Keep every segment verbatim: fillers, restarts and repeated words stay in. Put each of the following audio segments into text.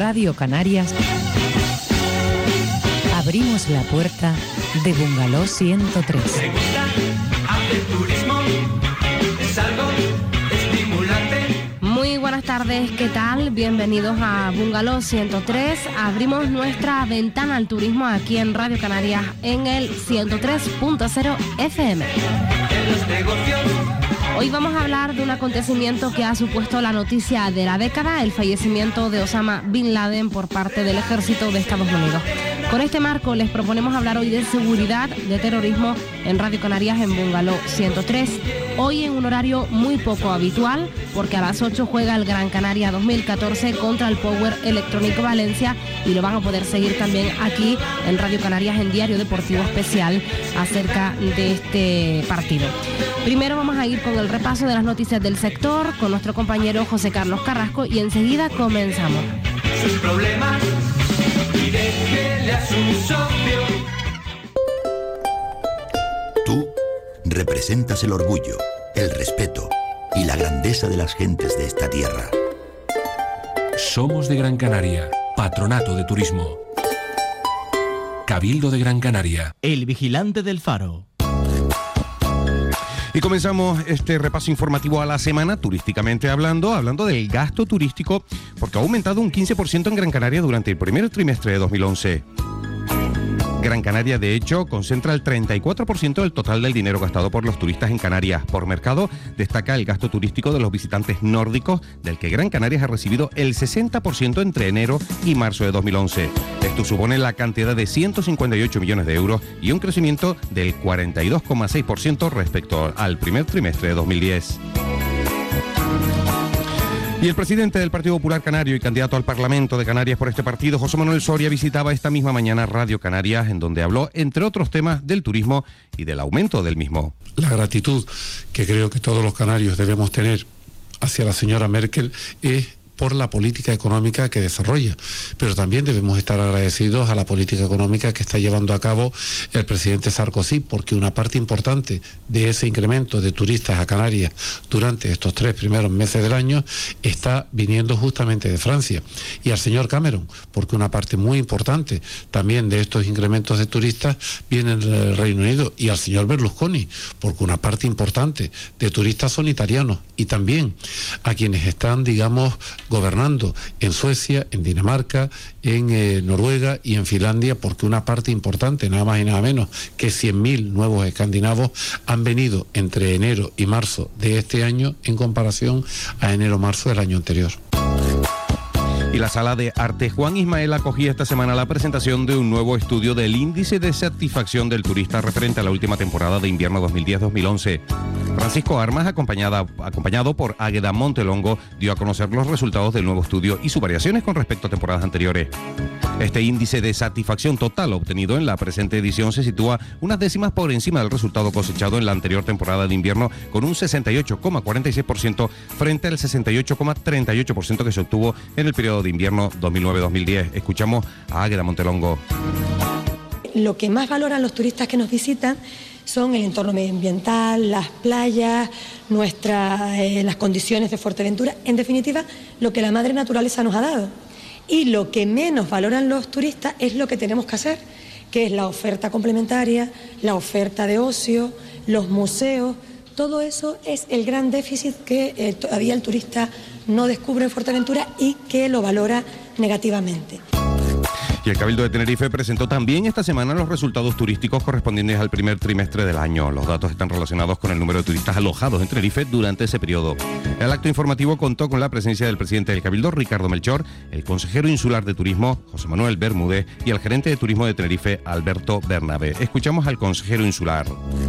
Radio Canarias, abrimos la puerta de Bungalow ciento tres. ¿Te gusta hacer turismo? Es algo estimulante. Muy buenas tardes, ¿qué tal? Bienvenidos a Bungalow ciento tres. Abrimos nuestra ventana al turismo aquí en Radio Canarias en el ciento tres punto cero F M. En los negocios. Hoy vamos a hablar de un acontecimiento que ha supuesto la noticia de la década, el fallecimiento de Osama Bin Laden por parte del ejército de Estados Unidos. Con este marco les proponemos hablar hoy de seguridad, de terrorismo en Radio Canarias en Bungalow ciento tres. Hoy en un horario muy poco habitual, porque a las ocho juega el Gran Canaria dos mil catorce contra el Power Electrónico Valencia y lo van a poder seguir también aquí en Radio Canarias en Diario Deportivo Especial acerca de este partido. Primero vamos a ir con el repaso de las noticias del sector con nuestro compañero José Carlos Carrasco y enseguida comenzamos. Sus problemas y déjele a su socio. Tú representas el orgullo, el respeto y la grandeza de las gentes de esta tierra. Somos de Gran Canaria, Patronato de Turismo. Cabildo de Gran Canaria. El vigilante del faro. Y comenzamos este repaso informativo a la semana, turísticamente hablando, hablando del gasto turístico, porque ha aumentado un quince por ciento en Gran Canaria durante el primer trimestre de dos mil once. Gran Canaria, de hecho, concentra el treinta y cuatro por ciento del total del dinero gastado por los turistas en Canarias. Por mercado, destaca el gasto turístico de los visitantes nórdicos, del que Gran Canarias ha recibido el sesenta por ciento entre enero y marzo de dos mil once. Esto supone la cantidad de ciento cincuenta y ocho millones de euros y un crecimiento del cuarenta y dos coma seis por ciento respecto al primer trimestre de dos mil diez. Y el presidente del Partido Popular Canario y candidato al Parlamento de Canarias por este partido, José Manuel Soria, visitaba esta misma mañana Radio Canarias, en donde habló, entre otros temas, del turismo y del aumento del mismo. La gratitud que creo que todos los canarios debemos tener hacia la señora Merkel es por la política económica que desarrolla, pero también debemos estar agradecidos a la política económica que está llevando a cabo el presidente Sarkozy, porque una parte importante de ese incremento de turistas a Canarias durante estos tres primeros meses del año está viniendo justamente de Francia, y al señor Cameron, porque una parte muy importante también de estos incrementos de turistas vienen del Reino Unido, y al señor Berlusconi, porque una parte importante de turistas son italianos, y también a quienes están, digamos, gobernando en Suecia, en Dinamarca, en eh, Noruega y en Finlandia, porque una parte importante, nada más y nada menos que cien mil nuevos escandinavos han venido entre enero y marzo de este año en comparación a enero-marzo del año anterior. Y la Sala de Arte Juan Ismael acogía esta semana la presentación de un nuevo estudio del índice de satisfacción del turista referente a la última temporada de invierno dos mil diez dos mil once. Francisco Armas, acompañada, acompañado por Águeda Montelongo, dio a conocer los resultados del nuevo estudio y sus variaciones con respecto a temporadas anteriores. Este índice de satisfacción total obtenido en la presente edición se sitúa unas décimas por encima del resultado cosechado en la anterior temporada de invierno, con un sesenta y ocho coma cuarenta y seis por ciento frente al sesenta y ocho coma treinta y ocho por ciento que se obtuvo en el periodo de invierno dos mil nueve dos mil diez. Escuchamos a Águeda Montelongo. Lo que más valoran los turistas que nos visitan son el entorno medioambiental, las playas, nuestras, eh, las condiciones de Fuerteventura, en definitiva, lo que la madre naturaleza nos ha dado. Y lo que menos valoran los turistas es lo que tenemos que hacer, que es la oferta complementaria, la oferta de ocio, los museos. Todo eso es el gran déficit que eh, todavía el turista no descubre en Fuerteventura y que lo valora negativamente. Y el Cabildo de Tenerife presentó también esta semana los resultados turísticos correspondientes al primer trimestre del año. Los datos están relacionados con el número de turistas alojados en Tenerife durante ese periodo. El acto informativo contó con la presencia del presidente del Cabildo, Ricardo Melchor, el consejero insular de turismo, José Manuel Bermúdez, y el gerente de turismo de Tenerife, Alberto Bernabé. Escuchamos al consejero insular.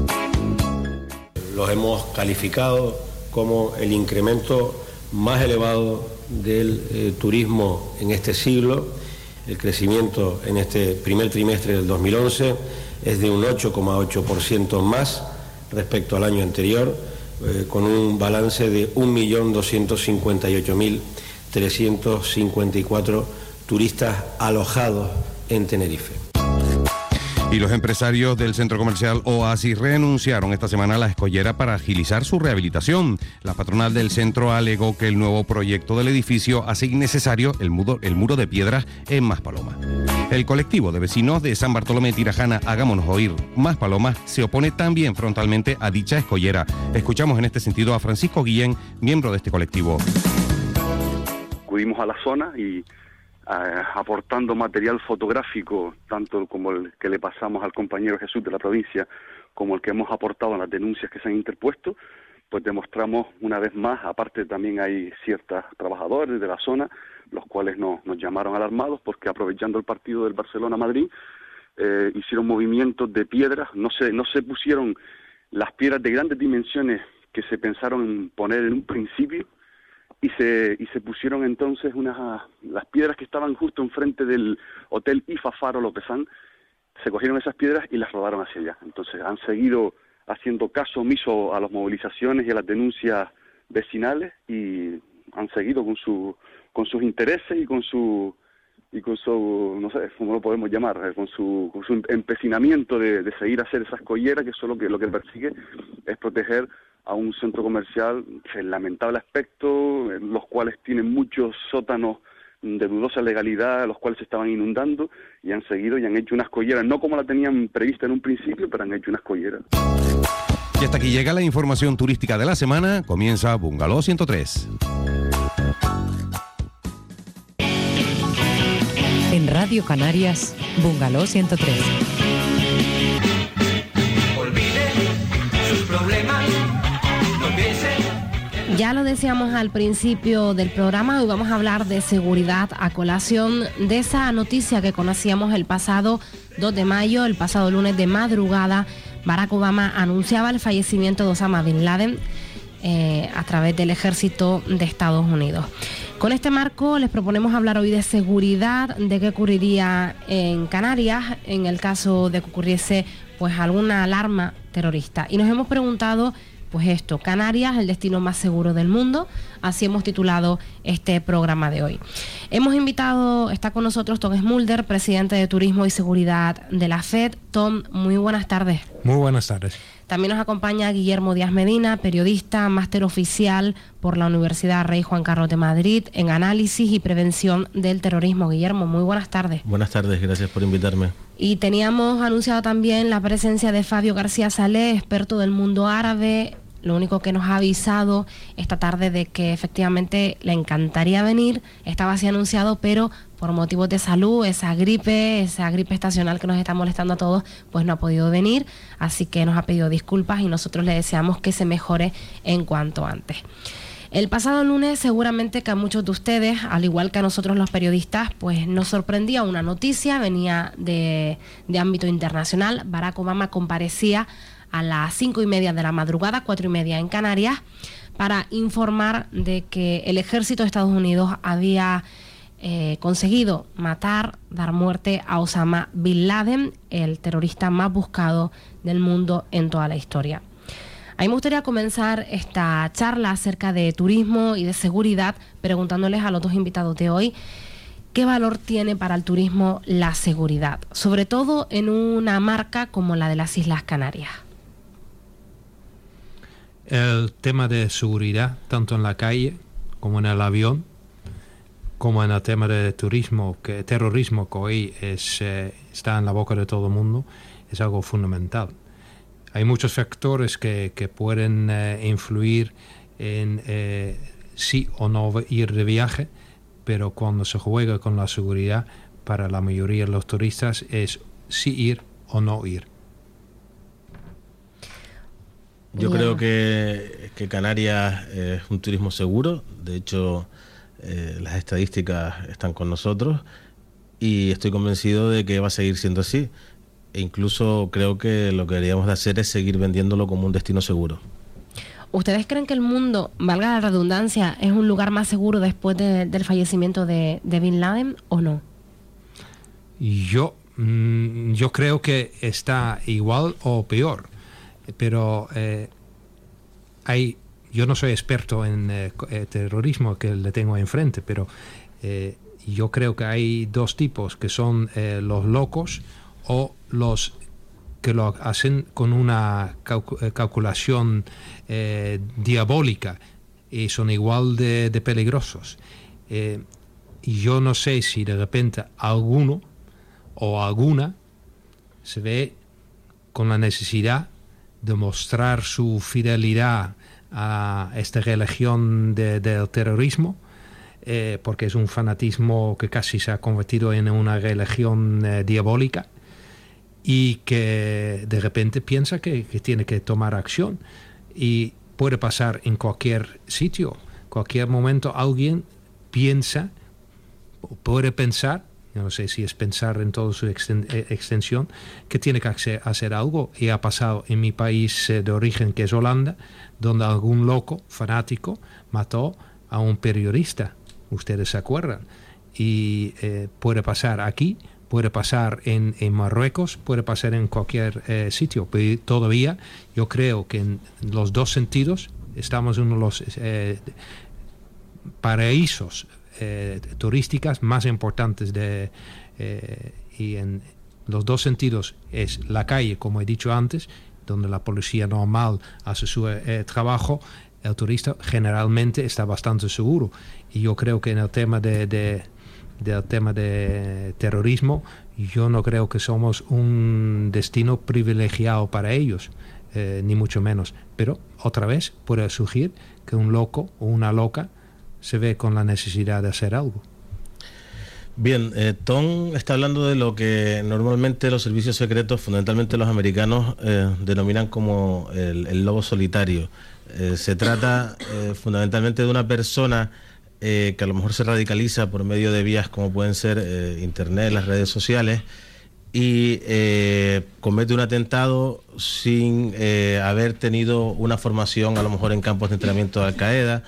Los hemos calificado como el incremento más elevado del eh, turismo en este siglo. El crecimiento en este primer trimestre del dos mil once es de un ocho coma ocho por ciento más respecto al año anterior, eh, con un balance de un millón doscientos cincuenta y ocho mil trescientos cincuenta y cuatro turistas alojados en Tenerife. Y los empresarios del centro comercial Oasis renunciaron esta semana a la escollera para agilizar su rehabilitación. La patronal del centro alegó que el nuevo proyecto del edificio hace innecesario el muro, el muro de piedras en Maspalomas. El colectivo de vecinos de San Bartolomé Tirajana, Hagámonos Oír Maspalomas, se opone también frontalmente a dicha escollera. Escuchamos en este sentido a Francisco Guillén, miembro de este colectivo. Acudimos a la zona y Uh, aportando material fotográfico, tanto como el que le pasamos al compañero Jesús de la provincia, como el que hemos aportado en las denuncias que se han interpuesto, pues demostramos una vez más, aparte también hay ciertos trabajadores de la zona, los cuales nos, nos llamaron alarmados porque aprovechando el partido del Barcelona-Madrid, eh, hicieron movimientos de piedras, no se, no se pusieron las piedras de grandes dimensiones que se pensaron en poner en un principio, y se y se pusieron entonces unas las piedras que estaban justo enfrente del hotel I F A Faro Lopezán, se cogieron esas piedras y las rodaron hacia allá. Entonces han seguido haciendo caso omiso a las movilizaciones y a las denuncias vecinales y han seguido con su con sus intereses y con su y con su no sé cómo lo podemos llamar, con su con su empecinamiento de, de seguir a hacer esas colleras, que eso lo que lo que persigue es proteger a un centro comercial en lamentable aspecto, en los cuales tienen muchos sótanos de dudosa legalidad, los cuales se estaban inundando, y han seguido y han hecho unas colleras, no como la tenían prevista en un principio, pero han hecho unas colleras. Y hasta aquí llega la información turística de la semana. Comienza Bungalow ciento tres. En Radio Canarias, Bungalow ciento tres. Olvide sus problemas. Ya lo decíamos al principio del programa, hoy vamos a hablar de seguridad a colación de esa noticia que conocíamos el pasado dos de mayo, el pasado lunes de madrugada. Barack Obama anunciaba el fallecimiento de Osama Bin Laden eh, a través del ejército de Estados Unidos. Con este marco les proponemos hablar hoy de seguridad, de qué ocurriría en Canarias en el caso de que ocurriese pues alguna alarma terrorista. Y nos hemos preguntado pues esto, Canarias, el destino más seguro del mundo, así hemos titulado este programa de hoy. Hemos invitado, está con nosotros Tom Smulder, presidente de Turismo y Seguridad de la F E D. Tom, muy buenas tardes. Muy buenas tardes. También nos acompaña Guillermo Díaz Medina, periodista, máster oficial por la Universidad Rey Juan Carlos de Madrid en Análisis y Prevención del Terrorismo. Guillermo, muy buenas tardes. Buenas tardes, gracias por invitarme. Y teníamos anunciado también la presencia de Fabio García Salé, experto del mundo árabe. Lo único que nos ha avisado esta tarde de que efectivamente le encantaría venir, estaba así anunciado, pero por motivos de salud, esa gripe, esa gripe estacional que nos está molestando a todos, pues no ha podido venir, así que nos ha pedido disculpas y nosotros le deseamos que se mejore en cuanto antes. El pasado lunes seguramente que a muchos de ustedes, al igual que a nosotros los periodistas, pues nos sorprendía una noticia, venía de, de ámbito internacional. Barack Obama comparecía a las cinco y media de la madrugada, cuatro y media en Canarias, para informar de que el ejército de Estados Unidos había eh, conseguido matar, dar muerte a Osama Bin Laden, el terrorista más buscado del mundo en toda la historia. A mí me gustaría comenzar esta charla acerca de turismo y de seguridad preguntándoles a los dos invitados de hoy qué valor tiene para el turismo la seguridad, sobre todo en una marca como la de las Islas Canarias. El tema de seguridad, tanto en la calle como en el avión, como en el tema de turismo, que terrorismo que hoy es, eh, está en la boca de todo el mundo, es algo fundamental. Hay muchos factores que, que pueden eh, influir en eh, sí o no ir de viaje, pero cuando se juega con la seguridad, para la mayoría de los turistas es sí ir o no ir. Yo Bien. creo que, que Canarias es un turismo seguro. De hecho, eh, las estadísticas están con nosotros y estoy convencido de que va a seguir siendo así. E incluso creo que lo que deberíamos de hacer es seguir vendiéndolo como un destino seguro. ¿Ustedes creen que el mundo, valga la redundancia, es un lugar más seguro después de, del fallecimiento de, de Bin Laden o no? Yo, mm, yo creo que está igual o peor. Pero eh, hay, yo no soy experto en eh, terrorismo que le tengo enfrente, pero eh, yo creo que hay dos tipos, que son eh, los locos o los que lo hacen con una calc- calculación eh, diabólica y son igual de, de peligrosos. Eh, y yo no sé si de repente alguno o alguna se ve con la necesidad de mostrar su fidelidad a esta religión de, del terrorismo, eh, porque es un fanatismo que casi se ha convertido en una religión eh, diabólica, y que de repente piensa que, que tiene que tomar acción. Y puede pasar en cualquier sitio, cualquier momento alguien piensa, puede pensar, yo no sé si es pensar en toda su exten- extensión, que tiene que hacer, hacer algo. Y ha pasado en mi país eh, de origen, que es Holanda, donde algún loco fanático mató a un periodista, ustedes se acuerdan. Y eh, puede pasar aquí, puede pasar en, en Marruecos, puede pasar en cualquier eh, sitio. Pero todavía yo creo que en los dos sentidos estamos en uno de los eh, paraísos eh, turísticos más importantes de, eh, y en los dos sentidos es la calle, como he dicho antes, donde la policía normal hace su eh, trabajo. El turista generalmente está bastante seguro, y yo creo que en el tema de, de del tema de terrorismo, yo no creo que somos un destino privilegiado para ellos, eh, ni mucho menos. Pero otra vez puede surgir que un loco o una loca se ve con la necesidad de hacer algo. Bien, eh, Tom está hablando de lo que normalmente los servicios secretos, fundamentalmente los americanos, eh, denominan como el, el lobo solitario. Eh, se trata eh, fundamentalmente de una persona Eh, que a lo mejor se radicaliza por medio de vías como pueden ser eh, internet, las redes sociales, y eh, comete un atentado sin eh, haber tenido una formación a lo mejor en campos de entrenamiento de Al-Qaeda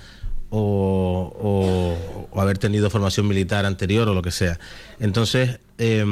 o, o, o haber tenido formación militar anterior o lo que sea. Entonces, eh,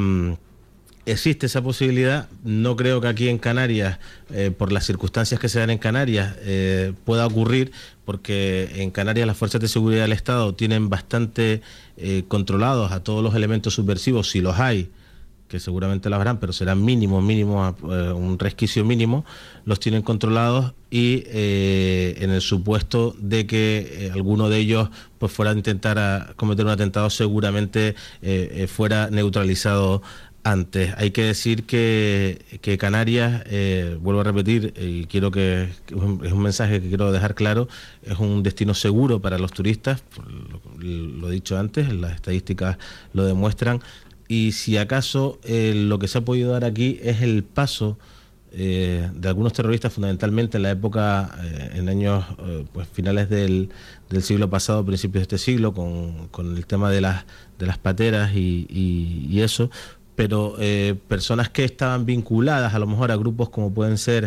existe esa posibilidad. No creo que aquí en Canarias, eh, por las circunstancias que se dan en Canarias, eh, pueda ocurrir, porque en Canarias las fuerzas de seguridad del Estado tienen bastante eh, controlados a todos los elementos subversivos, si los hay, que seguramente los habrán, pero serán mínimos, mínimos, eh, un resquicio mínimo, los tienen controlados, y eh, en el supuesto de que eh, alguno de ellos pues fuera a intentar a cometer un atentado, seguramente eh, eh, fuera neutralizado antes. Hay que decir que, que Canarias, eh, vuelvo a repetir, y quiero que, que es, un, es un mensaje que quiero dejar claro, es un destino seguro para los turistas, lo, lo he dicho antes, las estadísticas lo demuestran, y si acaso eh, lo que se ha podido dar aquí es el paso eh, de algunos terroristas, fundamentalmente en la época, eh, en años eh, pues finales del, del siglo pasado, principios de este siglo, con, con el tema de las, de las pateras y, y, y eso, pero eh, personas que estaban vinculadas a lo mejor a grupos como pueden ser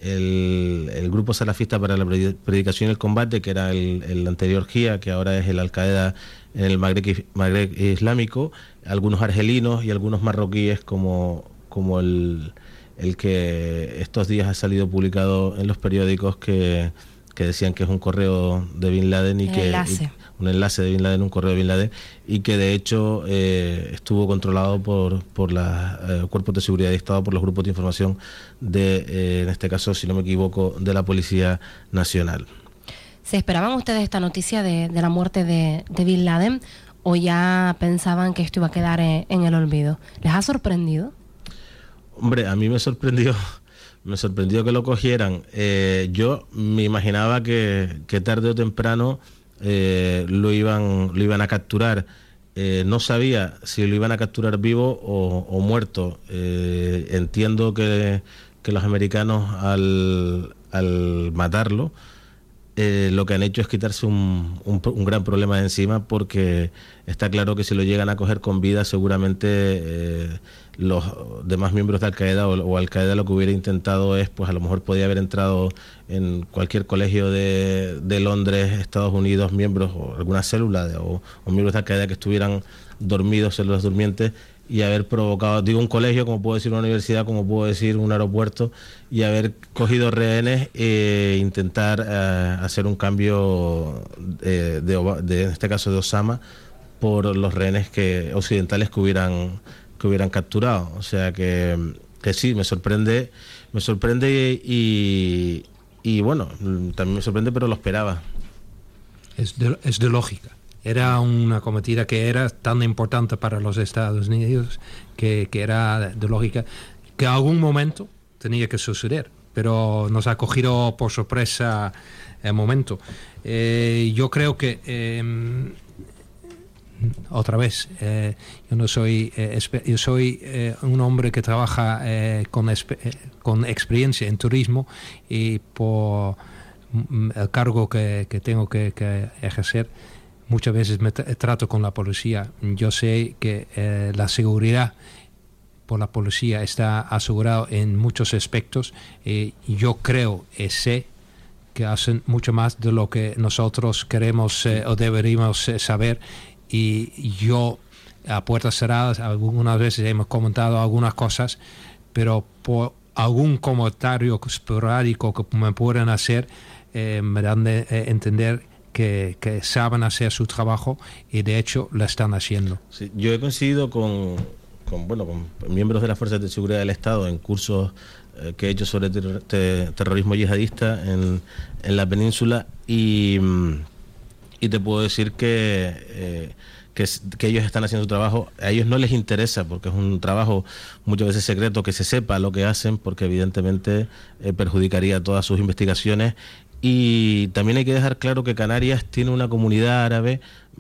el, el Grupo Salafista para la Predicación y el Combate, que era el, el anterior G I A, que ahora es el Al-Qaeda en el Magreb, Magreb Islámico, algunos argelinos y algunos marroquíes como, como el, el que estos días ha salido publicado en los periódicos, que, que decían que es un correo de Bin Laden y el que... enlace. Y, un enlace de Bin Laden, un correo de Bin Laden, y que de hecho eh, estuvo controlado por, por los eh, cuerpos de seguridad de Estado, por los grupos de información de, eh, en este caso, si no me equivoco, de la Policía Nacional. ¿Se esperaban ustedes esta noticia de, de la muerte de, de Bin Laden, o ya pensaban que esto iba a quedar en, en el olvido? ¿Les ha sorprendido? Hombre, a mí me sorprendió, me sorprendió que lo cogieran. Eh, yo me imaginaba que, que tarde o temprano Eh, lo iban lo iban a capturar. Eh, no sabía si lo iban a capturar vivo o, o muerto. Eh, entiendo que, que los americanos al, al matarlo eh, lo que han hecho es quitarse un, un, un gran problema de encima, porque está claro que si lo llegan a coger con vida, seguramente eh, los demás miembros de Al-Qaeda o, o Al-Qaeda lo que hubiera intentado es, pues a lo mejor podía haber entrado en cualquier colegio de, de Londres, Estados Unidos, miembros o alguna célula de, o, o miembros de Al-Qaeda que estuvieran dormidos, células durmientes, y haber provocado, digo un colegio, como puedo decir una universidad, como puedo decir un aeropuerto, y haber cogido rehenes e intentar eh, hacer un cambio eh, de, de, en este caso de Osama, por los rehenes que occidentales que hubieran que hubieran capturado. O sea que, que sí, me sorprende, me sorprende y, y bueno, también me sorprende, pero lo esperaba. Es de, es de lógica. Era una cometida que era tan importante para los Estados Unidos que, que era de lógica que en algún momento tenía que suceder, pero nos ha cogido por sorpresa el momento. Eh, yo creo que eh, otra vez eh, yo no soy eh, yo soy eh, un hombre que trabaja eh, con, exp- con experiencia en turismo, y por el cargo que, que tengo que, que ejercer muchas veces me tra- trato con la policía. Yo sé que eh, la seguridad por la policía está asegurado en muchos aspectos, y yo creo y sé que hacen mucho más de lo que nosotros queremos eh, o deberíamos eh, saber. Y yo, a puertas cerradas, algunas veces hemos comentado algunas cosas, pero por algún comentario esporádico que me puedan hacer, eh, me dan de eh, entender que, que saben hacer su trabajo, y de hecho lo están haciendo. Sí, yo he coincidido con, con, bueno, con miembros de las Fuerzas de Seguridad del Estado en cursos eh, que he hecho sobre ter- ter- terrorismo yihadista en, en la península, y... y te puedo decir que, eh, que, que ellos están haciendo su trabajo. A ellos no les interesa, porque es un trabajo muchas veces secreto, que se sepa lo que hacen, porque evidentemente eh, perjudicaría todas sus investigaciones. Y también hay que dejar claro que Canarias tiene una comunidad árabe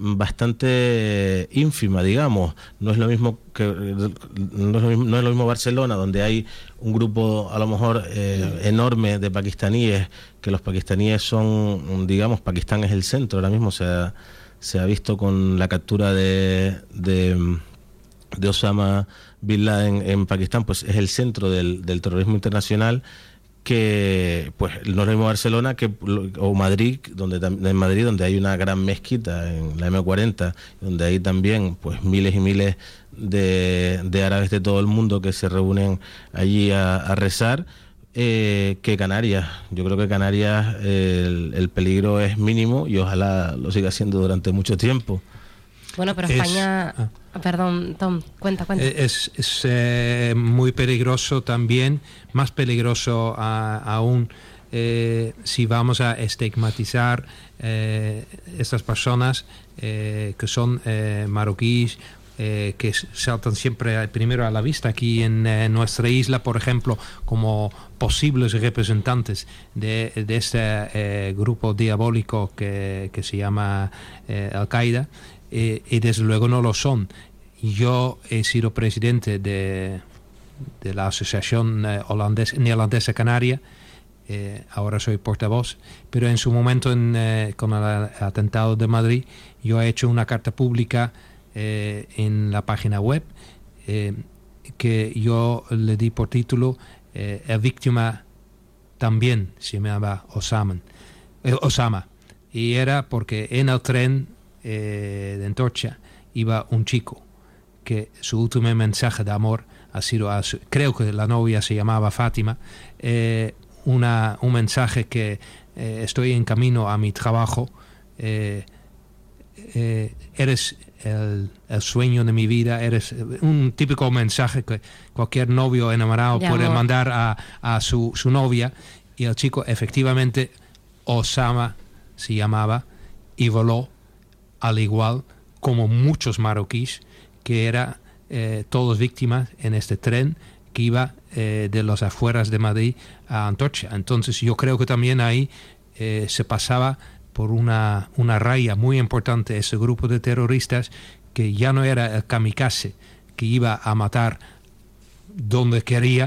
bastante ínfima, digamos. No es lo mismo que no es lo mismo, no es lo mismo Barcelona, donde hay un grupo a lo mejor eh, enorme de pakistaníes, que los pakistaníes son, digamos, Pakistán es el centro ahora mismo. Se ha, se ha visto con la captura de, de, de Osama Bin Laden en Pakistán, pues es el centro del, del terrorismo internacional, que pues no es lo mismo Barcelona que o Madrid, donde en Madrid donde hay una gran mezquita en la eme cuarenta, donde hay también pues miles y miles de, de árabes de todo el mundo que se reúnen allí a, a rezar, eh, que Canarias. Yo creo que Canarias eh, el, el peligro es mínimo, y ojalá lo siga siendo durante mucho tiempo. Bueno, pero Es, España... ah. Perdón, Tom, cuenta, cuenta. Es, es eh, muy peligroso también, más peligroso a, aún eh, si vamos a estigmatizar eh, estas personas eh, que son eh, marroquíes, eh, que saltan siempre primero a la vista aquí en eh, nuestra isla, por ejemplo, como posibles representantes de, de este eh, grupo diabólico que, que se llama eh, Al-Qaeda. Eh, y desde luego no lo son. Yo he sido presidente de, de la Asociación eh, holandesa, Neerlandesa Canaria, eh, ahora soy portavoz, pero en su momento en, eh, con el atentado de Madrid, yo he hecho una carta pública eh, en la página web eh, que yo le di por título eh, la víctima también se llamaba Osama, eh, Osama, y era porque en el tren Eh, de Antorcha iba un chico que su último mensaje de amor ha sido a su, creo que la novia se llamaba Fátima, eh, una, un mensaje que eh, estoy en camino a mi trabajo, eh, eh, eres el, el sueño de mi vida, eres un típico mensaje que cualquier novio enamorado de puede amor. mandar a, a su, su novia, y el chico efectivamente Osama se llamaba, y voló al igual como muchos marroquíes que eran eh, todos víctimas en este tren que iba eh, de las afueras de Madrid a Antorcha. Entonces yo creo que también ahí eh, se pasaba por una, una raya muy importante ese grupo de terroristas, que ya no era el kamikaze que iba a matar donde quería,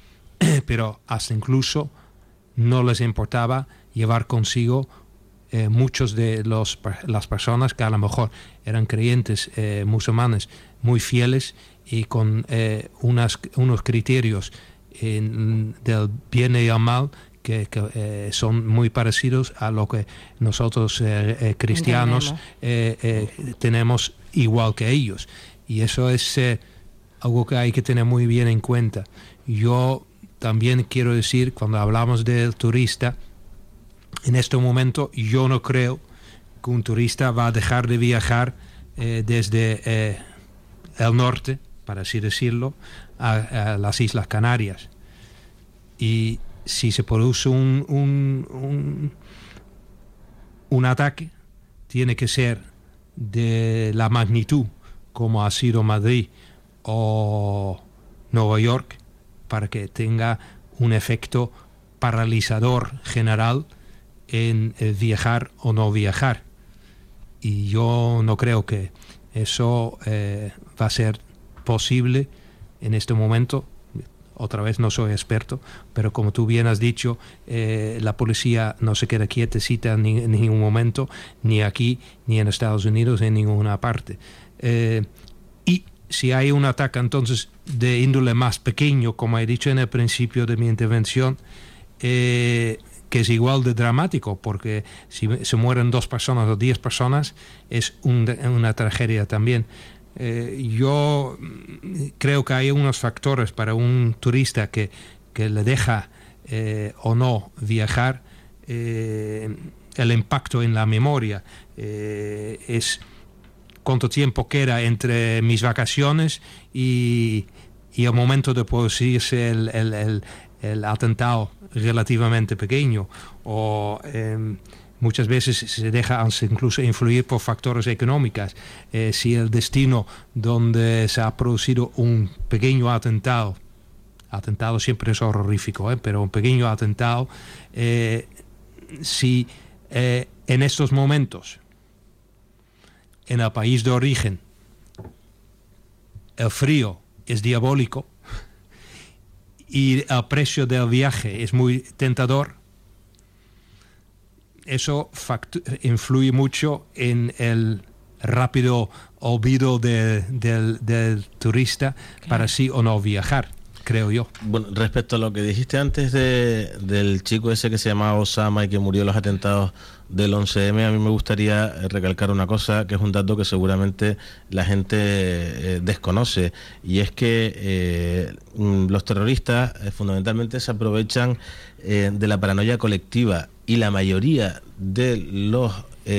pero hasta incluso no les importaba llevar consigo Eh, muchos de los, las personas que a lo mejor eran creyentes eh, musulmanes muy fieles y con eh, unas, unos criterios eh, del bien y el mal que, que eh, son muy parecidos a lo que nosotros eh, eh, cristianos eh, eh, tenemos igual que ellos. Y eso es eh, algo que hay que tener muy bien en cuenta. Yo también quiero decir, cuando hablamos del turista, en este momento yo no creo que un turista va a dejar de viajar eh, desde eh, el norte para así decirlo, a, a las Islas Canarias. Y si se produce un, un, un, un ataque, tiene que ser de la magnitud como ha sido Madrid o Nueva York, para que tenga un efecto paralizador general en eh, viajar o no viajar. Y yo no creo que eso eh, va a ser posible en este momento. Otra vez, no soy experto, pero como tú bien has dicho, eh, la policía no se queda quietecita en, en ningún momento, ni aquí, ni en Estados Unidos, en ninguna parte. Eh, y si hay un ataque entonces de índole más pequeño, como he dicho en el principio de mi intervención, eh, que es igual de dramático, porque si se mueren dos personas o diez personas, es un, una tragedia también. Eh, yo creo que hay unos factores para un turista que, que le deja eh, o no viajar. Eh, el impacto en la memoria eh, es cuánto tiempo queda entre mis vacaciones y, y el momento de producirse el, el, el, el atentado relativamente pequeño, o eh, muchas veces se deja incluso influir por factores económicos. Eh, si el destino donde se ha producido un pequeño atentado, atentado siempre es horrorífico, ¿eh? pero un pequeño atentado, eh, si eh, en estos momentos, en el país de origen, el frío es diabólico y el precio del viaje es muy tentador, eso influye mucho en el rápido olvido de, de, del turista, claro, para sí o no viajar, creo yo. Bueno, respecto a lo que dijiste antes de, del chico ese que se llamaba Osama y que murió en los atentados del once eme, a mí me gustaría recalcar una cosa, que es un dato que seguramente la gente eh, desconoce, y es que eh, los terroristas eh, fundamentalmente se aprovechan eh, de la paranoia colectiva, y la mayoría de los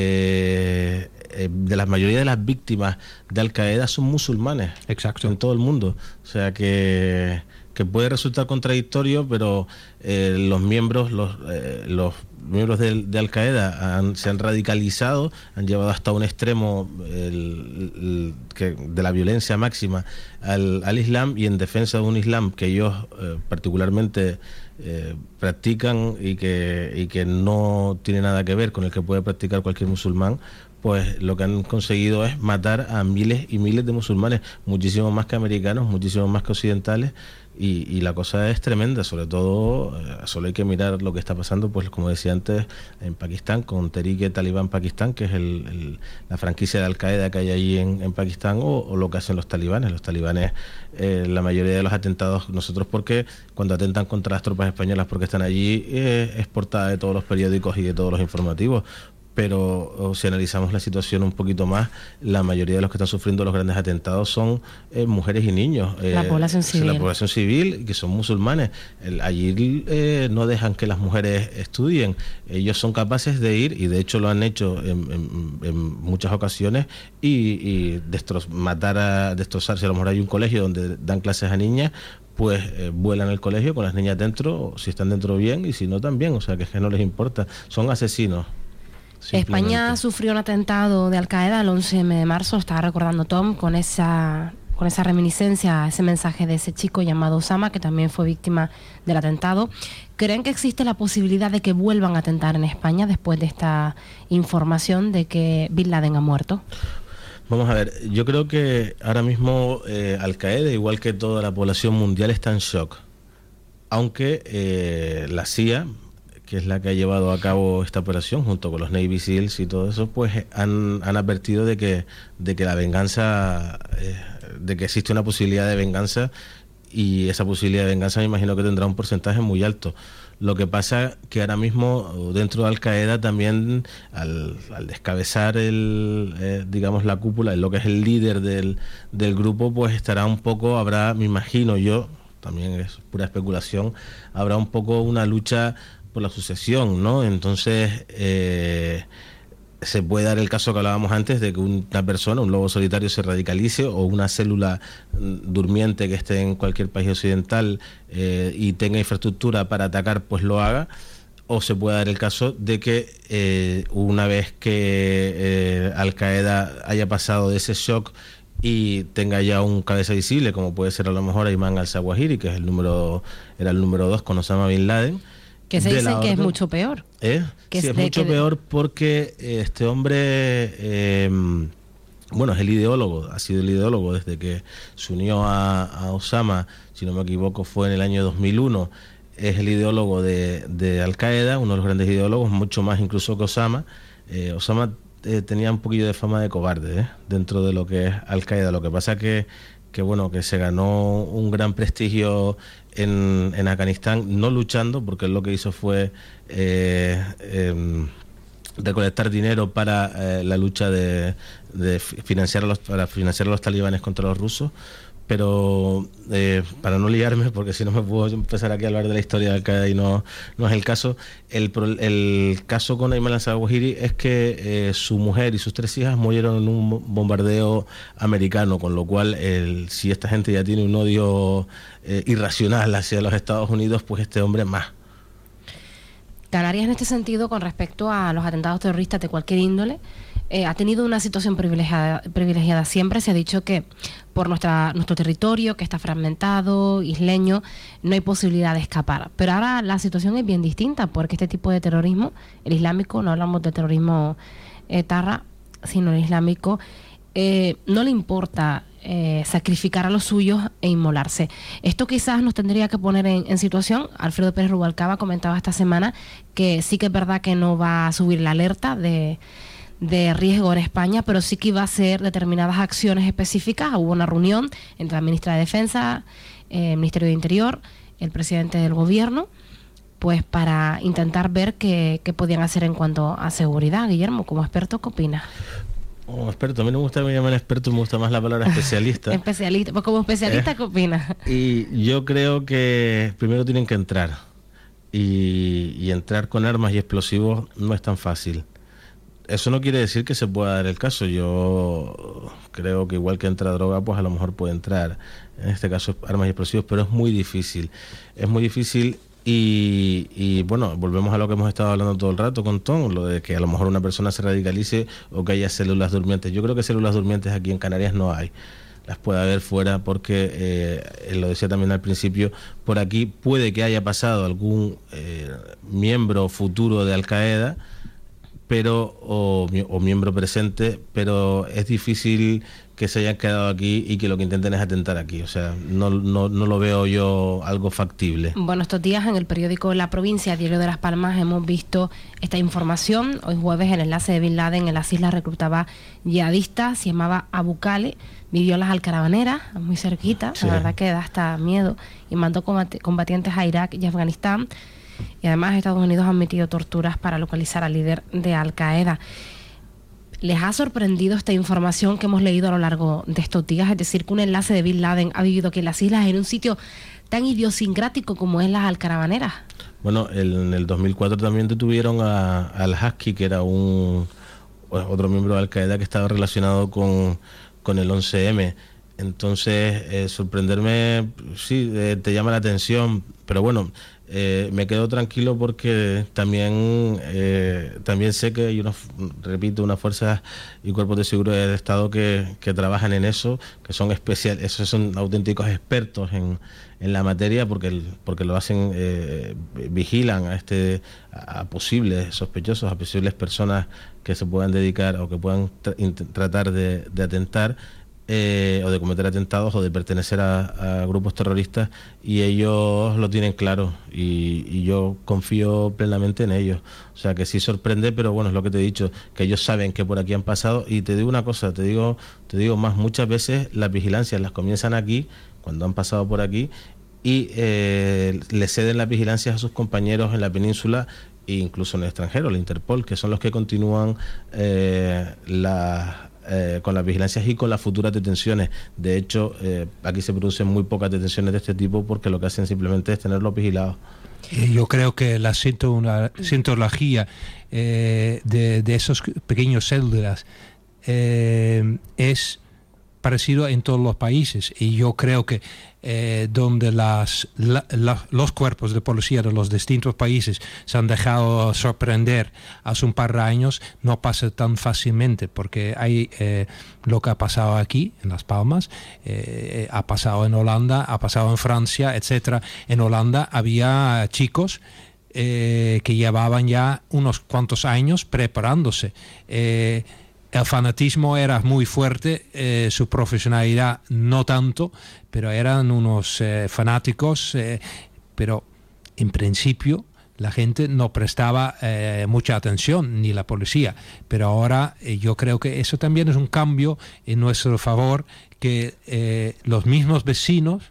eh, eh, de la mayoría de las víctimas de Al Qaeda son musulmanes. Exacto. En todo el mundo. O sea que, que puede resultar contradictorio, pero eh, los miembros, los, eh, los miembros de, de Al Qaeda han, se han radicalizado, han llevado hasta un extremo el, el, que, de la violencia máxima al, al Islam, y en defensa de un Islam que ellos eh, particularmente eh, practican y que, y que no tiene nada que ver con el que puede practicar cualquier musulmán, pues lo que han conseguido es matar a miles y miles de musulmanes, muchísimo más que americanos, muchísimo más que occidentales, y, y la cosa es tremenda. Sobre todo, eh, solo hay que mirar lo que está pasando, pues como decía antes, en Pakistán, con Tehrik-e-Talibán Pakistán, que es el, el, la franquicia de Al Qaeda que hay allí en, en Pakistán, o, o lo que hacen los talibanes. Los talibanes, eh, la mayoría de los atentados, nosotros porque cuando atentan contra las tropas españolas porque están allí, eh, es portada de todos los periódicos y de todos los informativos. Pero si analizamos la situación un poquito más, la mayoría de los que están sufriendo los grandes atentados son eh, mujeres y niños. La eh, población civil. La población civil, que son musulmanes. El, allí eh, no dejan que las mujeres estudien. Ellos son capaces de ir, y de hecho lo han hecho en, en, en muchas ocasiones, y, y destro- matar a destrozar. Si a lo mejor hay un colegio donde dan clases a niñas, pues eh, vuelan el colegio con las niñas dentro, si están dentro bien, y si no también. O sea, que es que no les importa. Son asesinos. España sufrió un atentado de Al Qaeda el once de marzo, lo estaba recordando Tom, con esa, con esa reminiscencia, ese mensaje de ese chico llamado Osama, que también fue víctima del atentado. ¿Creen que existe la posibilidad de que vuelvan a atentar en España después de esta información de que Bin Laden ha muerto? Vamos a ver, yo creo que ahora mismo eh, Al Qaeda, igual que toda la población mundial, está en shock. Aunque eh, la C I A, que es la que ha llevado a cabo esta operación junto con los Navy Seals y todo eso, pues han, han advertido de que, de que la venganza, eh, de que existe una posibilidad de venganza, y esa posibilidad de venganza me imagino que tendrá un porcentaje muy alto. Lo que pasa que ahora mismo dentro de Al Qaeda también, al, al descabezar el, eh, digamos la cúpula, lo que es el líder del, del grupo, pues estará un poco, habrá, me imagino yo, también es pura especulación, habrá un poco una lucha por la sucesión, ¿no? Entonces, eh, se puede dar el caso que hablábamos antes de que una persona, un lobo solitario, se radicalice, o una célula durmiente que esté en cualquier país occidental eh, y tenga infraestructura para atacar, pues lo haga. O se puede dar el caso de que eh, una vez que eh, Al-Qaeda haya pasado de ese shock y tenga ya un cabeza visible, como puede ser a lo mejor Ayman al-Zawahiri, que es el número, era el número dos con Osama Bin Laden. Que se dice que es mucho peor. ¿Eh? Que sí, es es de, mucho que peor porque este hombre, eh, bueno, es el ideólogo, ha sido el ideólogo desde que se unió a, a Osama, si no me equivoco fue en el año dos mil uno, es el ideólogo de, de Al-Qaeda, uno de los grandes ideólogos, mucho más incluso que Osama. Eh, Osama eh, tenía un poquillo de fama de cobarde ¿eh? dentro de lo que es Al-Qaeda. Lo que pasa que que bueno, que se ganó un gran prestigio en, en Afganistán, no luchando, porque él lo que hizo fue eh, eh, recolectar dinero para eh, la lucha de, de financiar a los, para financiar a los talibanes contra los rusos. Pero eh, para no liarme, porque si no me puedo empezar aquí a hablar de la historia de Al-Qaeda y no, no es el caso, el, el caso con Ayman al-Zawahiri es que eh, su mujer y sus tres hijas murieron en un bombardeo americano, con lo cual el, si esta gente ya tiene un odio eh, irracional hacia los Estados Unidos, pues este hombre más. Canarias en este sentido, con respecto a los atentados terroristas de cualquier índole, eh, ha tenido una situación privilegiada, privilegiada. Siempre se ha dicho que por nuestra, nuestro territorio, que está fragmentado, isleño, no hay posibilidad de escapar. Pero ahora la situación es bien distinta, porque este tipo de terrorismo, el islámico, no hablamos de terrorismo etarra, sino el islámico, eh, no le importa Eh, sacrificar a los suyos e inmolarse. Esto quizás nos tendría que poner en, en situación. Alfredo Pérez Rubalcaba comentaba esta semana que sí que es verdad que no va a subir la alerta de, de riesgo en España, pero sí que iba a hacer determinadas acciones específicas. Hubo una reunión entre la ministra de Defensa, eh, el Ministerio de Interior, el presidente del gobierno, pues para intentar ver qué, qué podían hacer en cuanto a seguridad. Guillermo, como experto, ¿qué opinas? Como experto, a mí no me gusta que me llamen experto, me gusta más la palabra especialista. Especialista, pues como especialista, eh, ¿qué opinas? Y yo creo que primero tienen que entrar, y, y entrar con armas y explosivos no es tan fácil. Eso no quiere decir que se pueda dar el caso. Yo creo que igual que entra droga, pues a lo mejor puede entrar, en este caso armas y explosivos, pero es muy difícil, es muy difícil. Y, y bueno, volvemos a lo que hemos estado hablando todo el rato con Tom, lo de que a lo mejor una persona se radicalice o que haya células durmientes. Yo creo que células durmientes aquí en Canarias no hay, las puede haber fuera, porque eh, lo decía también al principio, por aquí puede que haya pasado algún eh, miembro futuro de Al-Qaeda, pero o, o miembro presente, pero es difícil que se hayan quedado aquí y que lo que intenten es atentar aquí. O sea, no, no, no lo veo yo algo factible. Bueno, estos días en el periódico La Provincia, Diario de Las Palmas, hemos visto esta información. Hoy jueves el enlace de Bin Laden en las islas reclutaba yihadistas, se llamaba Abu Khale, vivió en las Alcarabaneras, muy cerquita, sí. La verdad que da hasta miedo, y mandó combatientes a Irak y Afganistán. Y además Estados Unidos ha admitido torturas para localizar al líder de Al-Qaeda. ¿Les ha sorprendido esta información que hemos leído a lo largo de estos días? Es decir, que un enlace de Bin Laden ha vivido aquí en las islas, en un sitio tan idiosincrático como es las Alcarabaneras. Bueno, el, en el dos mil cuatro también detuvieron a, a Al-Haski, que era un otro miembro de Al-Qaeda que estaba relacionado con, con el once eme. Entonces, eh, sorprenderme, sí, eh, te llama la atención, pero bueno, eh, me quedo tranquilo porque también eh, también sé que hay unos, repito, unas fuerzas y cuerpos de seguridad del Estado que, que trabajan en eso, que son especial, esos son auténticos expertos en, en la materia, porque porque lo hacen, eh, vigilan a este a posibles sospechosos, a posibles personas que se puedan dedicar o que puedan tra tratar de, de atentar. Eh, o de cometer atentados o de pertenecer a, a grupos terroristas, y ellos lo tienen claro, y, y yo confío plenamente en ellos. O sea que sí sorprende, pero bueno, es lo que te he dicho, que ellos saben que por aquí han pasado. Y te digo una cosa, te digo, te digo más, muchas veces las vigilancias las comienzan aquí, cuando han pasado por aquí, y eh, le ceden las vigilancias a sus compañeros en la península e incluso en el extranjero, la Interpol, que son los que continúan eh, la Eh, con las vigilancias y con las futuras detenciones. De hecho, eh, aquí se producen muy pocas detenciones de este tipo, porque lo que hacen simplemente es tenerlos vigilados. Yo creo que la cientología eh, de, de esos pequeños células eh, es parecido en todos los países, y yo creo que eh, donde las, la, la, los cuerpos de policía de los distintos países se han dejado sorprender hace un par de años, no pasa tan fácilmente, porque hay eh, lo que ha pasado aquí en Las Palmas, eh, ha pasado en Holanda, ha pasado en Francia, etcétera. En Holanda había chicos eh, que llevaban ya unos cuantos años preparándose. Eh, El fanatismo era muy fuerte, eh, su profesionalidad no tanto, pero eran unos eh, fanáticos, eh, pero en principio la gente no prestaba eh, mucha atención, ni la policía. Pero ahora eh, yo creo que eso también es un cambio en nuestro favor, que eh, los mismos vecinos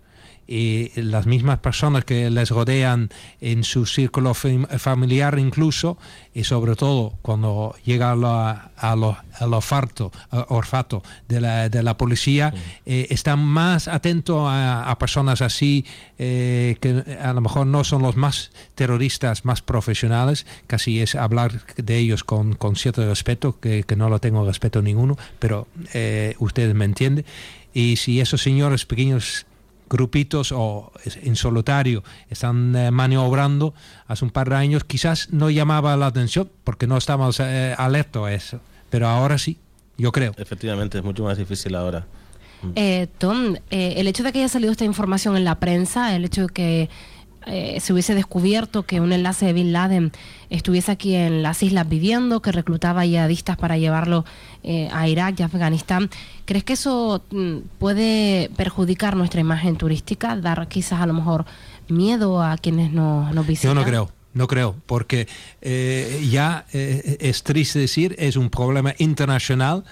y las mismas personas que les rodean en su círculo familiar incluso, y sobre todo cuando llega a la, a lo, al olfato, olfato de, la, de la policía, eh, están más atentos a, a personas así, eh, que a lo mejor no son los más terroristas, más profesionales. Casi es hablar de ellos con, con cierto respeto, que, que no lo tengo respeto ninguno, pero eh, ustedes me entienden. Y si esos señores pequeños grupitos o en solitario están eh, maniobrando hace un par de años, quizás no llamaba la atención porque no estábamos eh, alertos a eso, pero ahora sí, yo creo. Efectivamente, es mucho más difícil ahora. Eh, Tom, eh, el hecho de que haya salido esta información en la prensa, el hecho de que eh, se hubiese descubierto que un enlace de Bin Laden estuviese aquí en las islas viviendo, que reclutaba yihadistas para llevarlo eh, a Irak y Afganistán, ¿crees que eso mm, puede perjudicar nuestra imagen turística, dar quizás a lo mejor miedo a quienes nos, nos visitan? Yo no creo. No creo, porque eh, ya eh, es triste decir, es un problema internacional.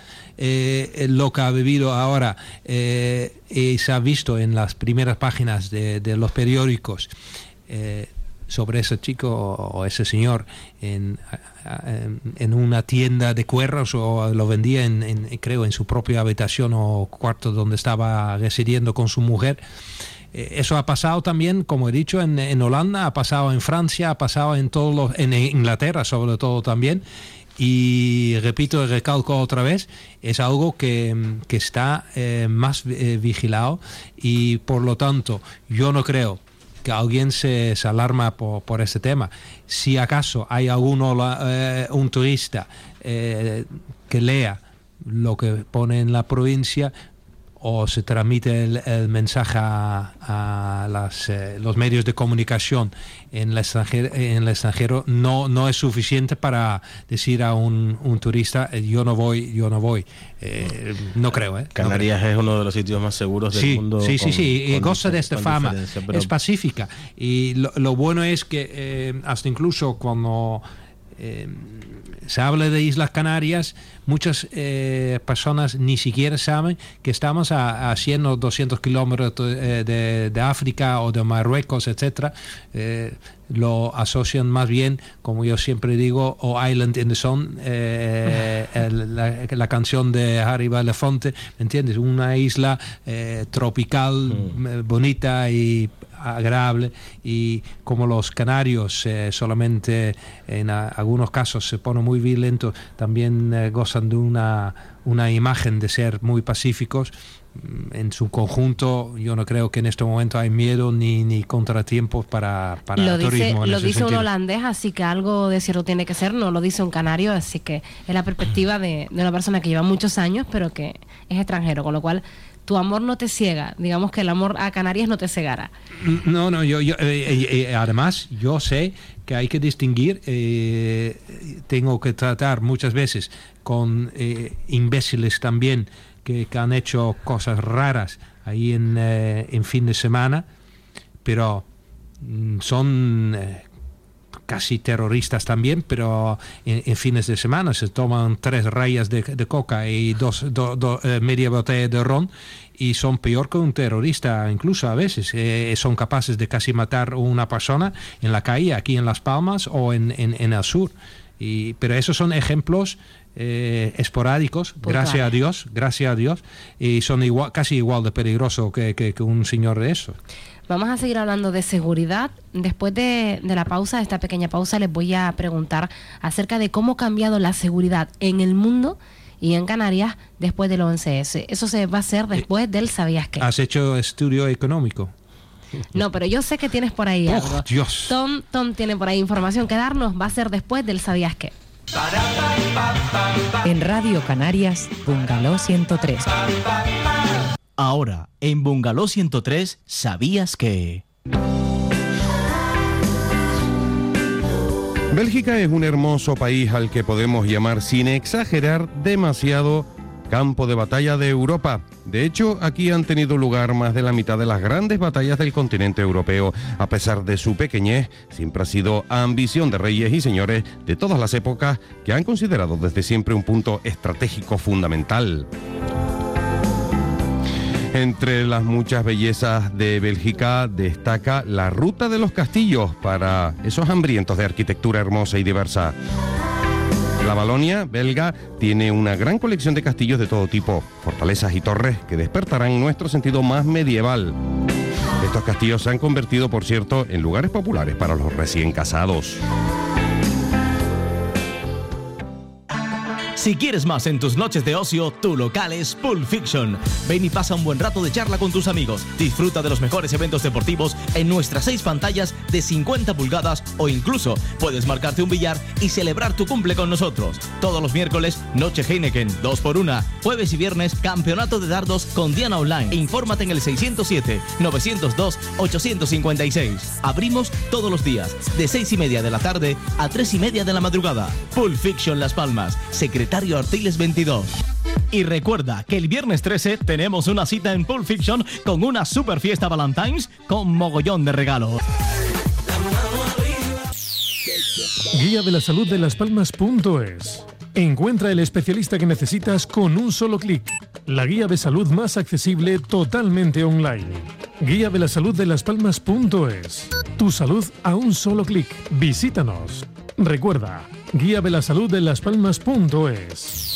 Eh, lo que ha vivido ahora eh, y se ha visto en las primeras páginas de, de los periódicos eh, sobre ese chico o ese señor en, en, en una tienda de cueros, o lo vendía en, en, creo en su propia habitación o cuarto donde estaba residiendo con su mujer. Eso ha pasado también, como he dicho, en, en Holanda, ha pasado en Francia, ha pasado en todos los, en Inglaterra sobre todo también. Y repito y recalco otra vez, es algo que, que está eh, más eh, vigilado, y por lo tanto yo no creo que alguien se, se alarma por, por este tema. Si acaso hay alguno, eh, un turista eh, que lea lo que pone en la provincia, o se transmite el, el mensaje a, a las, eh, los medios de comunicación en el extranjero, en el extranjero no, no es suficiente para decir a un, un turista, eh, yo no voy, yo no voy. Eh, no creo. Eh, Canarias no creo. es uno de los sitios más seguros del sí, mundo. Sí, sí, con, sí, y con goza de esta fama, pero... es pacífica. Y lo, lo bueno es que eh, hasta incluso cuando eh, se habla de Islas Canarias, muchas eh, personas ni siquiera saben que estamos a, a cien o doscientos kilómetros de, de, de África o de Marruecos, etcétera. Eh, lo asocian más bien, como yo siempre digo, o Island in the Sun, eh, el, la, la canción de Harry Belafonte, ¿me entiendes? Una isla eh, tropical, mm. bonita y agradable, y como los canarios eh, solamente en a, algunos casos se ponen muy violentos, también eh, gozan de una, una imagen de ser muy pacíficos. En su conjunto, yo no creo que en este momento hay miedo ni, ni contratiempos para, para lo el dice, turismo. Lo dice un holandés, así que algo de cierto tiene que ser, no lo dice un canario, así que es la perspectiva de, de una persona que lleva muchos años, pero que es extranjero, con lo cual tu amor no te ciega, digamos que el amor a Canarias no te cegará. No, no, yo, yo eh, eh, además yo sé que hay que distinguir, eh, tengo que tratar muchas veces con eh, imbéciles también, que, que han hecho cosas raras ahí en, eh, en fin de semana, pero mm, son eh, casi terroristas también, pero en, en fines de semana se toman tres rayas de, de coca y dos, do, do, eh, media botella de ron, y son peor que un terrorista incluso a veces. Eh, son capaces de casi matar a una persona en la calle, aquí en Las Palmas o en, en, en el sur. Y, pero esos son ejemplos eh, esporádicos, pues gracias vale. a Dios, gracias a Dios, y son igual, casi igual de peligrosos que, que, que un señor de eso. Vamos a seguir hablando de seguridad. Después de, de la pausa, de esta pequeña pausa, les voy a preguntar acerca de cómo ha cambiado la seguridad en el mundo y en Canarias después del once ese. Eso se va a hacer después del ¿sabías qué? ¿Has hecho estudio económico? No, pero yo sé que tienes por ahí ¡Oh, algo. Dios! Tom, Tom tiene por ahí información que darnos. Va a ser después del ¿sabías qué? En Radio Canarias, Bungalow ciento tres. Ahora, en Bungalow ciento tres, ¿sabías que...? Bélgica es un hermoso país al que podemos llamar, sin exagerar demasiado, campo de batalla de Europa. De hecho, aquí han tenido lugar más de la mitad de las grandes batallas del continente europeo. A pesar de su pequeñez, siempre ha sido ambición de reyes y señores de todas las épocas que han considerado desde siempre un punto estratégico fundamental. Entre las muchas bellezas de Bélgica destaca la Ruta de los Castillos para esos hambrientos de arquitectura hermosa y diversa. La Valonia belga tiene una gran colección de castillos de todo tipo, fortalezas y torres que despertarán nuestro sentido más medieval. Estos castillos se han convertido, por cierto, en lugares populares para los recién casados. Si quieres más en tus noches de ocio, tu local es Pulp Fiction. Ven y pasa un buen rato de charla con tus amigos. Disfruta de los mejores eventos deportivos en nuestras seis pantallas de cincuenta pulgadas o incluso puedes marcarte un billar y celebrar tu cumple con nosotros. Todos los miércoles, Noche Heineken, dos por una. Jueves y viernes, Campeonato de Dardos con Diana Online. Infórmate en el seiscientos siete, novecientos dos, ochocientos cincuenta y seis. Abrimos todos los días, de seis y media de la tarde a tres y media de la madrugada. Pulp Fiction Las Palmas, Secretario Artiles veintidós. Y recuerda que el viernes trece tenemos una cita en Pulp Fiction con una super fiesta Valentine's con mogollón de regalos. Guía de la salud de Las Palmas punto es. Encuentra el especialista que necesitas con un solo clic. La guía de salud más accesible totalmente online. Guía de la salud de Las Palmas punto es. Tu salud a un solo clic. Visítanos. Recuerda, Guía de la salud de Las Palmas punto es.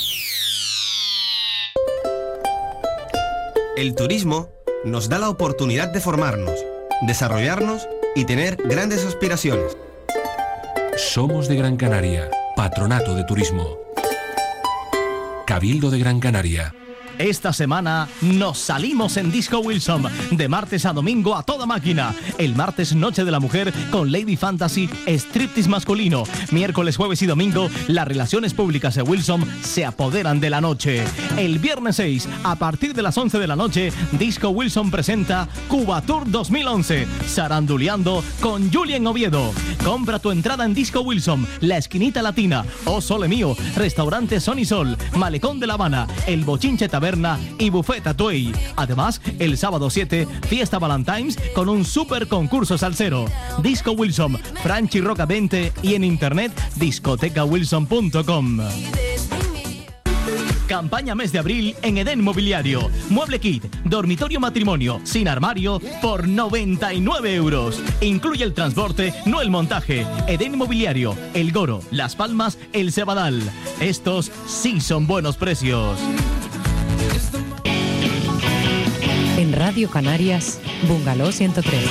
El turismo nos da la oportunidad de formarnos, desarrollarnos y tener grandes aspiraciones. Somos de Gran Canaria, Patronato de Turismo. Cabildo de Gran Canaria. Esta semana nos salimos en Disco Wilson, de martes a domingo a toda máquina. El martes Noche de la Mujer con Lady Fantasy, striptease masculino. Miércoles, jueves y domingo, las relaciones públicas de Wilson se apoderan de la noche. El viernes seis, a partir de las once de la noche, Disco Wilson presenta Cuba Tour dos mil once, zaranduleando con Julien Oviedo. Compra tu entrada en Disco Wilson, La Esquinita Latina, Oh Sole Mío, Restaurante Son y Sol, Malecón de La Habana, El Bochinche Taberna y Buffet Tatuey. Además, el sábado siete, Fiesta Valentine's con un super concurso salsero. Disco Wilson, Franchi Roca veinte y en internet discoteca wilson punto com. Campaña mes de abril en Edén Mobiliario. Mueble kit, dormitorio matrimonio, sin armario, por noventa y nueve euros. Incluye el transporte, no el montaje. Edén Mobiliario, El Goro, Las Palmas, El Cebadal. Estos sí son buenos precios. En Radio Canarias, Bungalow ciento tres.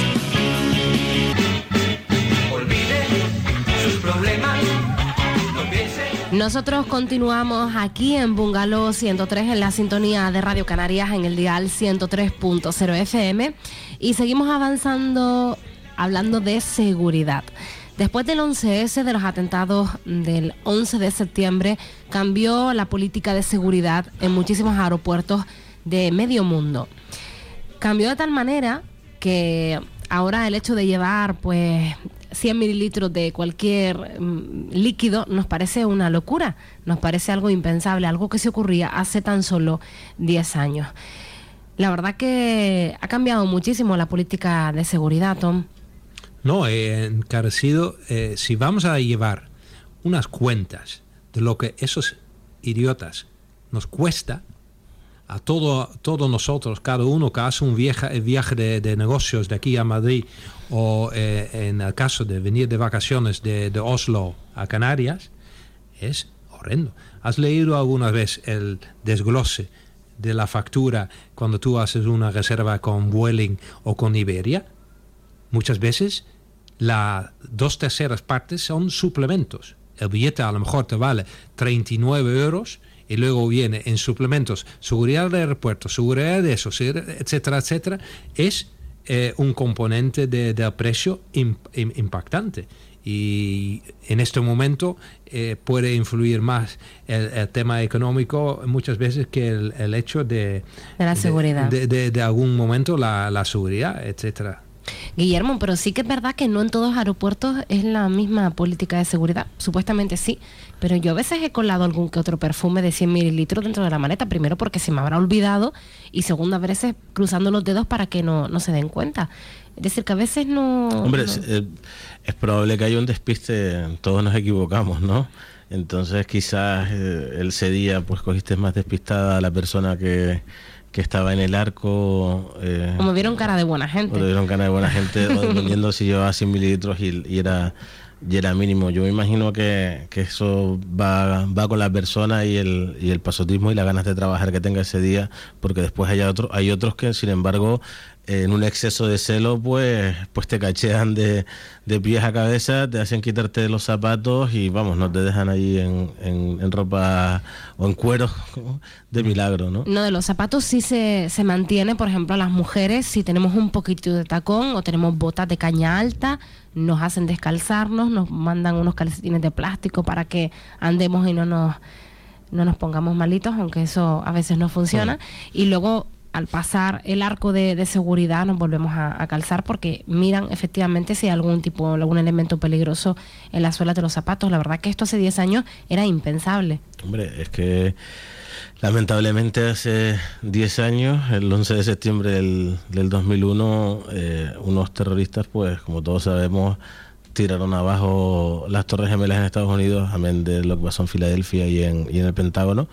Olvide sus problemas. No piense. Nosotros continuamos aquí en Bungalow ciento tres en la sintonía de Radio Canarias en el dial ciento tres punto cero F M y seguimos avanzando hablando de seguridad. Después del once ese, de los atentados del once de septiembre, cambió la política de seguridad en muchísimos aeropuertos de medio mundo. Cambió de tal manera que ahora el hecho de llevar pues cien mililitros de cualquier um, líquido nos parece una locura, nos parece algo impensable, algo que se ocurría hace tan solo diez años. La verdad que ha cambiado muchísimo la política de seguridad, Tom. No, he encarecido. Eh, si vamos a llevar unas cuentas de lo que esos idiotas nos cuesta a todo, todos nosotros, cada uno que hace un viaje, viaje de, de negocios de aquí a Madrid o eh, en el caso de venir de vacaciones de, de Oslo a Canarias, es horrendo. ¿Has leído alguna vez el desglose de la factura cuando tú haces una reserva con Vueling o con Iberia? muchas veces las dos terceras partes son suplementos. El billete a lo mejor te vale treinta y nueve euros y luego viene en suplementos seguridad del aeropuerto, seguridad de eso, etcétera, etcétera. Es eh, un componente de, de precio imp, impactante. Y en este momento eh, puede influir más el, el tema económico muchas veces que el, el hecho de, de la seguridad. De, de, de, de algún momento la, la seguridad, etcétera. Guillermo, pero sí que es verdad que no en todos los aeropuertos es la misma política de seguridad. Supuestamente sí, pero yo a veces he colado algún que otro perfume de cien mililitros dentro de la maleta, primero porque se me habrá olvidado y segundo a veces cruzando los dedos para que no, no se den cuenta. Es decir, que a veces no... Hombre, no... Es, eh, es probable que haya un despiste, todos nos equivocamos, ¿no? Entonces quizás eh, ese día pues cogiste más despistada a la persona que, que estaba en el arco. Eh, o me vieron cara de buena gente. O me vieron cara de buena gente, o dependiendo si llevaba cien mililitros y, y era... y era mínimo. Yo me imagino que, que eso va, va con la persona y el, y el pasotismo y las ganas de trabajar que tenga ese día, porque después hay, otro, hay otros que, sin embargo, en un exceso de celo, pues, pues te cachean de, de pies a cabeza, te hacen quitarte los zapatos y, vamos, no te dejan ahí en, en, en ropa o en cuero de milagro, ¿no? No, de los zapatos sí se, se mantiene, por ejemplo, a las mujeres, si tenemos un poquito de tacón o tenemos botas de caña alta, nos hacen descalzarnos, nos mandan unos calcetines de plástico para que andemos y no nos, no nos pongamos malitos, aunque eso a veces no funciona. Sí. Y luego, al pasar el arco de, de seguridad, nos volvemos a, a calzar porque miran efectivamente si hay algún tipo, algún elemento peligroso en las suelas de los zapatos. La verdad que esto hace diez años era impensable. Hombre, es que lamentablemente hace diez años, el once de septiembre del, del dos mil uno, eh, unos terroristas, pues como todos sabemos, tiraron abajo las Torres Gemelas en Estados Unidos, amén de lo que pasó en Filadelfia y en, y en el Pentágono.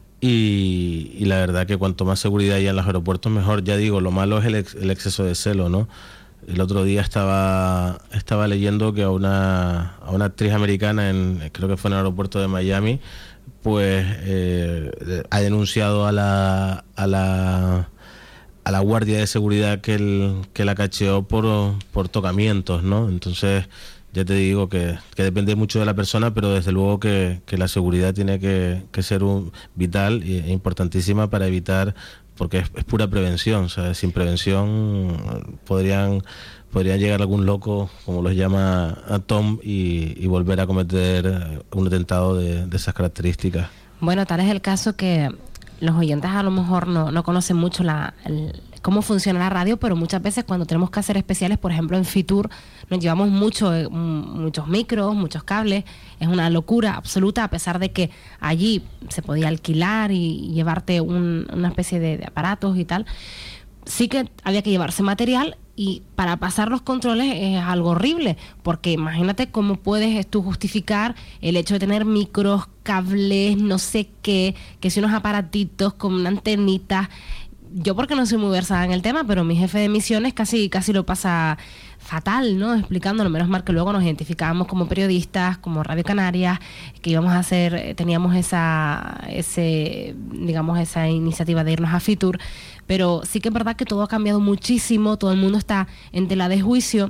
Y, y la verdad que cuanto más seguridad haya en los aeropuertos, mejor. Ya digo, lo malo es el, ex, el exceso de celo, ¿no? El otro día estaba estaba leyendo que a una, a una actriz americana, en creo que fue en el aeropuerto de Miami, pues eh, ha denunciado a la a la a la guardia de seguridad que el, que la cacheó por por tocamientos, ¿no? Entonces ya te digo que, que depende mucho de la persona, pero desde luego que, que la seguridad tiene que, que ser un, vital e importantísima para evitar, porque es, es pura prevención, ¿sabes? Sin prevención podrían podrían llegar algún loco, como los llama a Tom, y, y volver a cometer un atentado de, de esas características. Bueno, tal es el caso que los oyentes a lo mejor no, no conocen mucho la, el, cómo funciona la radio, pero muchas veces cuando tenemos que hacer especiales, por ejemplo en Fitur, nos llevamos mucho, muchos micros, muchos cables, es una locura absoluta, a pesar de que allí se podía alquilar y llevarte un, una especie de, de aparatos y tal. Sí que había que llevarse material y para pasar los controles es algo horrible, porque imagínate cómo puedes tú justificar el hecho de tener micros, cables, no sé qué, que si unos aparatitos con una antenita. Yo porque no soy muy versada en el tema, pero mi jefe de misiones casi casi lo pasa fatal, ¿no? Explicándolo, menos mal que luego nos identificábamos como periodistas, como Radio Canarias, que íbamos a hacer, teníamos esa, ese, digamos, esa iniciativa de irnos a Fitur, pero sí que es verdad que todo ha cambiado muchísimo, todo el mundo está en tela de juicio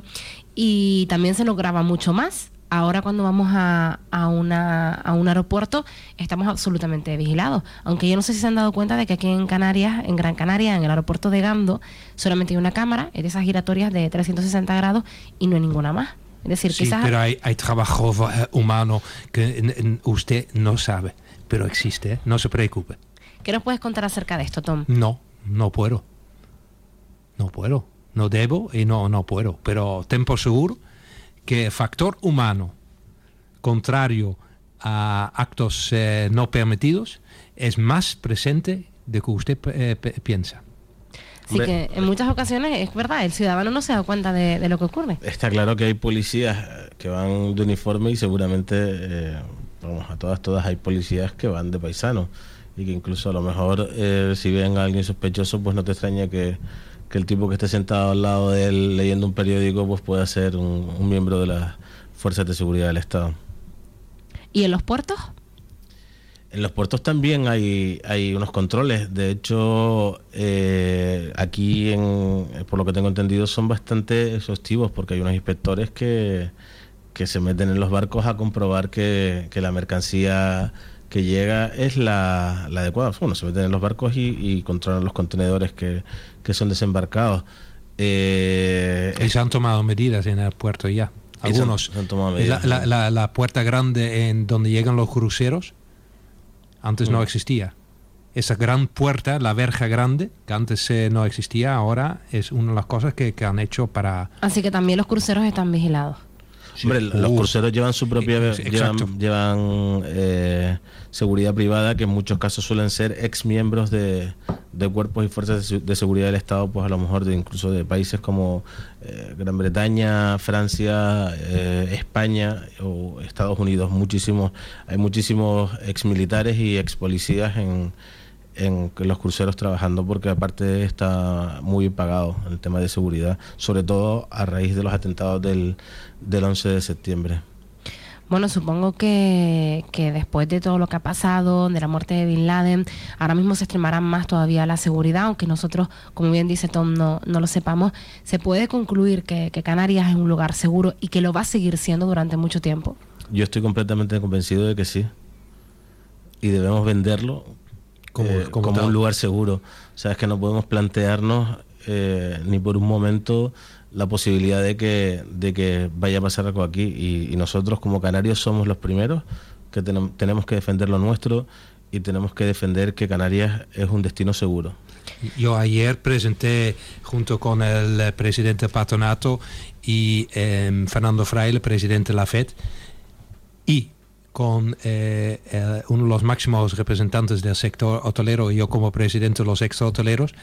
y también se nos graba mucho más. Ahora cuando vamos a, a, una, a un aeropuerto estamos absolutamente vigilados. Aunque yo no sé si se han dado cuenta de que aquí en Canarias, en Gran Canaria, en el aeropuerto de Gando, solamente hay una cámara, es de esas giratorias de trescientos sesenta grados y no hay ninguna más. Es decir, sí, quizás... pero hay, hay trabajo humano que usted no sabe, pero existe, ¿eh? No se preocupe. ¿Qué nos puedes contar acerca de esto, Tom? No, no puedo. No puedo. No debo y no, no puedo. Pero ten por seguro que el factor humano, contrario a actos eh, no permitidos, es más presente de que usted eh, piensa. Así que en muchas ocasiones es verdad, el ciudadano no se da cuenta de, de lo que ocurre. Está claro que hay policías que van de uniforme y seguramente, eh, vamos, a todas, todas hay policías que van de paisano y que incluso a lo mejor eh, si ven a alguien sospechoso, pues no te extraña que que el tipo que esté sentado al lado de él leyendo un periódico pues pueda ser un, un miembro de las fuerzas de seguridad del Estado. ¿Y en los puertos? En los puertos también hay, hay unos controles. De hecho, eh, aquí, en, por lo que tengo entendido, son bastante exhaustivos porque hay unos inspectores que, que se meten en los barcos a comprobar que, que la mercancía que llega es la, la adecuada. Bueno, se meten en los barcos y, y controlan los contenedores que, que son desembarcados. Eh, y se han tomado medidas en el puerto ya. Algunos. Se han, se han tomado medidas. La, la, la, la puerta grande en donde llegan los cruceros antes no existía. Esa gran puerta, la verja grande, que antes eh, no existía, ahora es una de las cosas que, que han hecho para... Así que también los cruceros están vigilados. Sí. Hombre, los uh, cruceros llevan su propia... Eh, llevan llevan eh, seguridad privada, que en muchos casos suelen ser ex miembros de, de cuerpos y fuerzas de, de seguridad del Estado, pues a lo mejor de incluso de países como eh, Gran Bretaña, Francia, eh, España o Estados Unidos. Muchísimos, hay muchísimos ex militares y ex policías en, en los cruceros trabajando, porque aparte está muy bien pagado el tema de seguridad, sobre todo a raíz de los atentados del, del once de septiembre. Bueno, supongo que, que después de todo lo que ha pasado, de la muerte de Bin Laden, ahora mismo se extremará más todavía la seguridad, aunque nosotros, como bien dice Tom, no, no lo sepamos. ¿Se puede concluir que, que Canarias es un lugar seguro y que lo va a seguir siendo durante mucho tiempo? Yo estoy completamente convencido de que sí. Y debemos venderlo como, eh, como, como un lugar seguro. O sea, es que no podemos plantearnos eh, ni por un momento la posibilidad de que, de que vaya a pasar algo aquí, y, y nosotros como canarios somos los primeros que ten, tenemos que defender lo nuestro y tenemos que defender que Canarias es un destino seguro. Yo ayer presenté junto con el presidente Patronato y eh, Fernando Fraile, presidente de la F E D, y con eh, eh, uno de los máximos representantes del sector hotelero y yo como presidente de los ex hoteleros,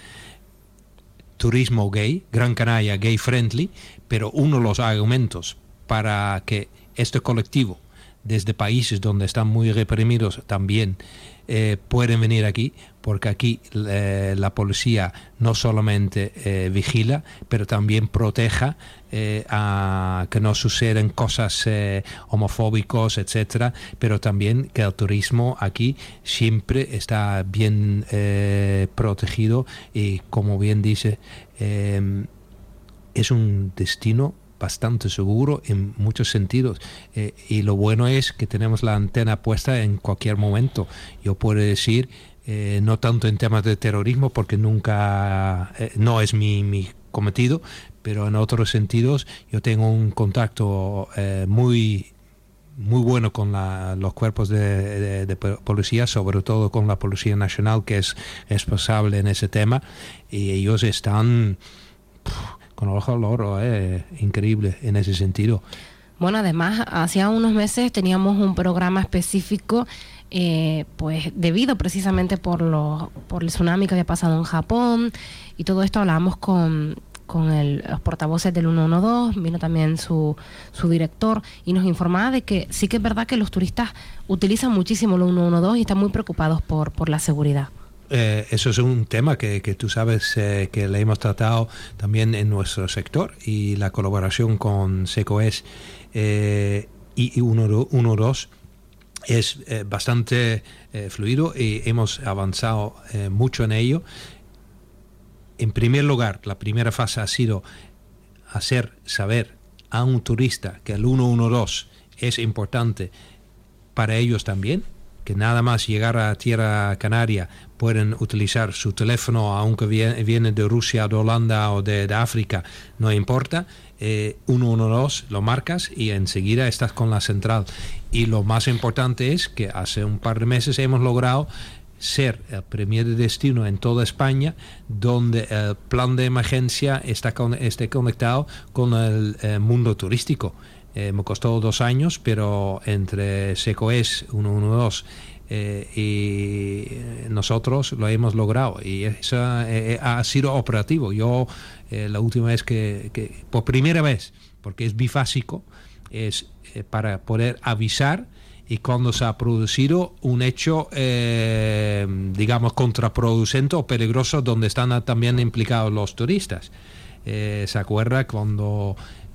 turismo gay, Gran Canaria gay friendly, pero uno de los argumentos para que este colectivo desde países donde están muy reprimidos también eh, pueden venir aquí, porque aquí eh, la policía no solamente eh, vigila, pero también proteja eh, a que no sucedan cosas eh, homofóbicos, etcétera, pero también que el turismo aquí siempre está bien eh, protegido y, como bien dice, eh, es un destino bastante seguro en muchos sentidos, eh, y lo bueno es que tenemos la antena puesta en cualquier momento. Yo puedo decir, eh, no tanto en temas de terrorismo, porque nunca, eh, no es mi, mi cometido, pero en otros sentidos yo tengo un contacto eh, muy muy bueno con la, los cuerpos de, de, de policía, sobre todo con la Policía Nacional, que es responsable en ese tema, y ellos están pff, con el ojo al oro, eh, increíble en ese sentido. Bueno, además, hacía unos meses teníamos un programa específico, eh, pues debido precisamente por, lo, por el tsunami que había pasado en Japón, y todo esto hablábamos con, con el, los portavoces del ciento doce, vino también su, su director, y nos informaba de que sí que es verdad que los turistas utilizan muchísimo el ciento doce y están muy preocupados por, por la seguridad. Eh, eso es un tema que, que tú sabes eh, que le hemos tratado también en nuestro sector, y la colaboración con SECOES eh, y, y ciento doce es eh, bastante eh, fluido, y hemos avanzado eh, mucho en ello. En primer lugar, la primera fase ha sido hacer saber a un turista que el ciento doce es importante para ellos también, que nada más llegar a tierra canaria pueden utilizar su teléfono, aunque viene, viene de Rusia, de Holanda o de, de África, no importa, eh, ciento doce lo marcas y enseguida estás con la central. Y lo más importante es que hace un par de meses hemos logrado ser el primer destino en toda España donde el plan de emergencia está con, esté conectado con el, el mundo turístico. Eh, me costó dos años, pero entre SECOES, ciento doce eh, y nosotros lo hemos logrado, y eso eh, ha sido operativo. Yo eh, la última vez que, que, por primera vez, porque es bifásico, es eh, para poder avisar, y cuando se ha producido un hecho, eh, digamos, contraproducente o peligroso, donde están también implicados los turistas. Eh, ¿Se acuerda cuando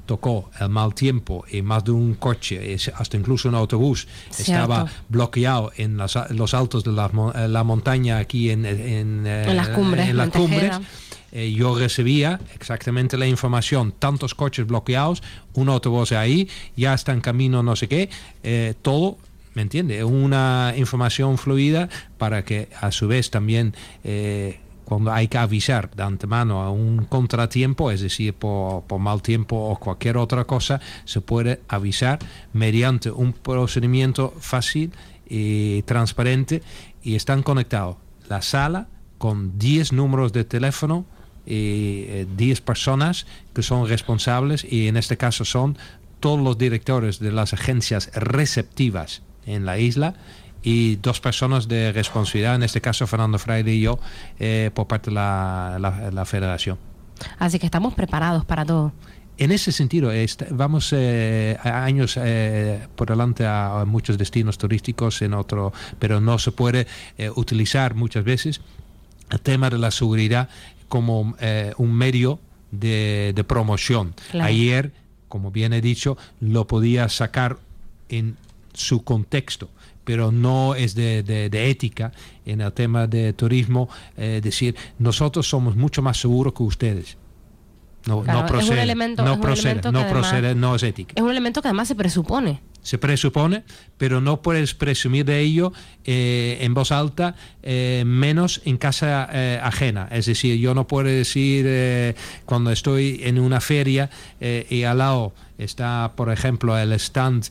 tocó el mal tiempo y más de un coche, hasta incluso un autobús, Cierto. estaba bloqueado en las, los altos de la, la montaña aquí en, en, en las cumbres. En las en Tejeda. cumbres. Eh, yo recibía exactamente la información, tantos coches bloqueados, un autobús ahí, ya está en camino no sé qué, eh, todo, ¿me entiende? Una información fluida para que a su vez también... Eh, cuando hay que avisar de antemano a un contratiempo, es decir, por, por mal tiempo o cualquier otra cosa, se puede avisar mediante un procedimiento fácil y transparente, y están conectados la sala con diez números de teléfono y eh, diez personas que son responsables, y en este caso son todos los directores de las agencias receptivas en la isla, y dos personas de responsabilidad, en este caso Fernando Fraile y yo, eh, por parte de la, la, la federación. Así que estamos preparados para todo. En ese sentido, est- vamos eh, a años eh, por delante a, a muchos destinos turísticos, en otro, pero no se puede eh, utilizar muchas veces el tema de la seguridad como eh, un medio de, de promoción. Claro. Ayer, como bien he dicho, lo podía sacar en su contexto, pero no es de, de, de ética en el tema de turismo, eh, decir, nosotros somos mucho más seguros que ustedes. No, Claro, no procede, es un elemento, no es un procede, elemento que no además- procede, no es ética. Es un elemento que además se presupone. Se presupone, pero no puedes presumir de ello eh, en voz alta, eh, menos en casa eh, ajena. Es decir, yo no puedo decir eh, cuando estoy en una feria eh, y al lado está, por ejemplo, el stand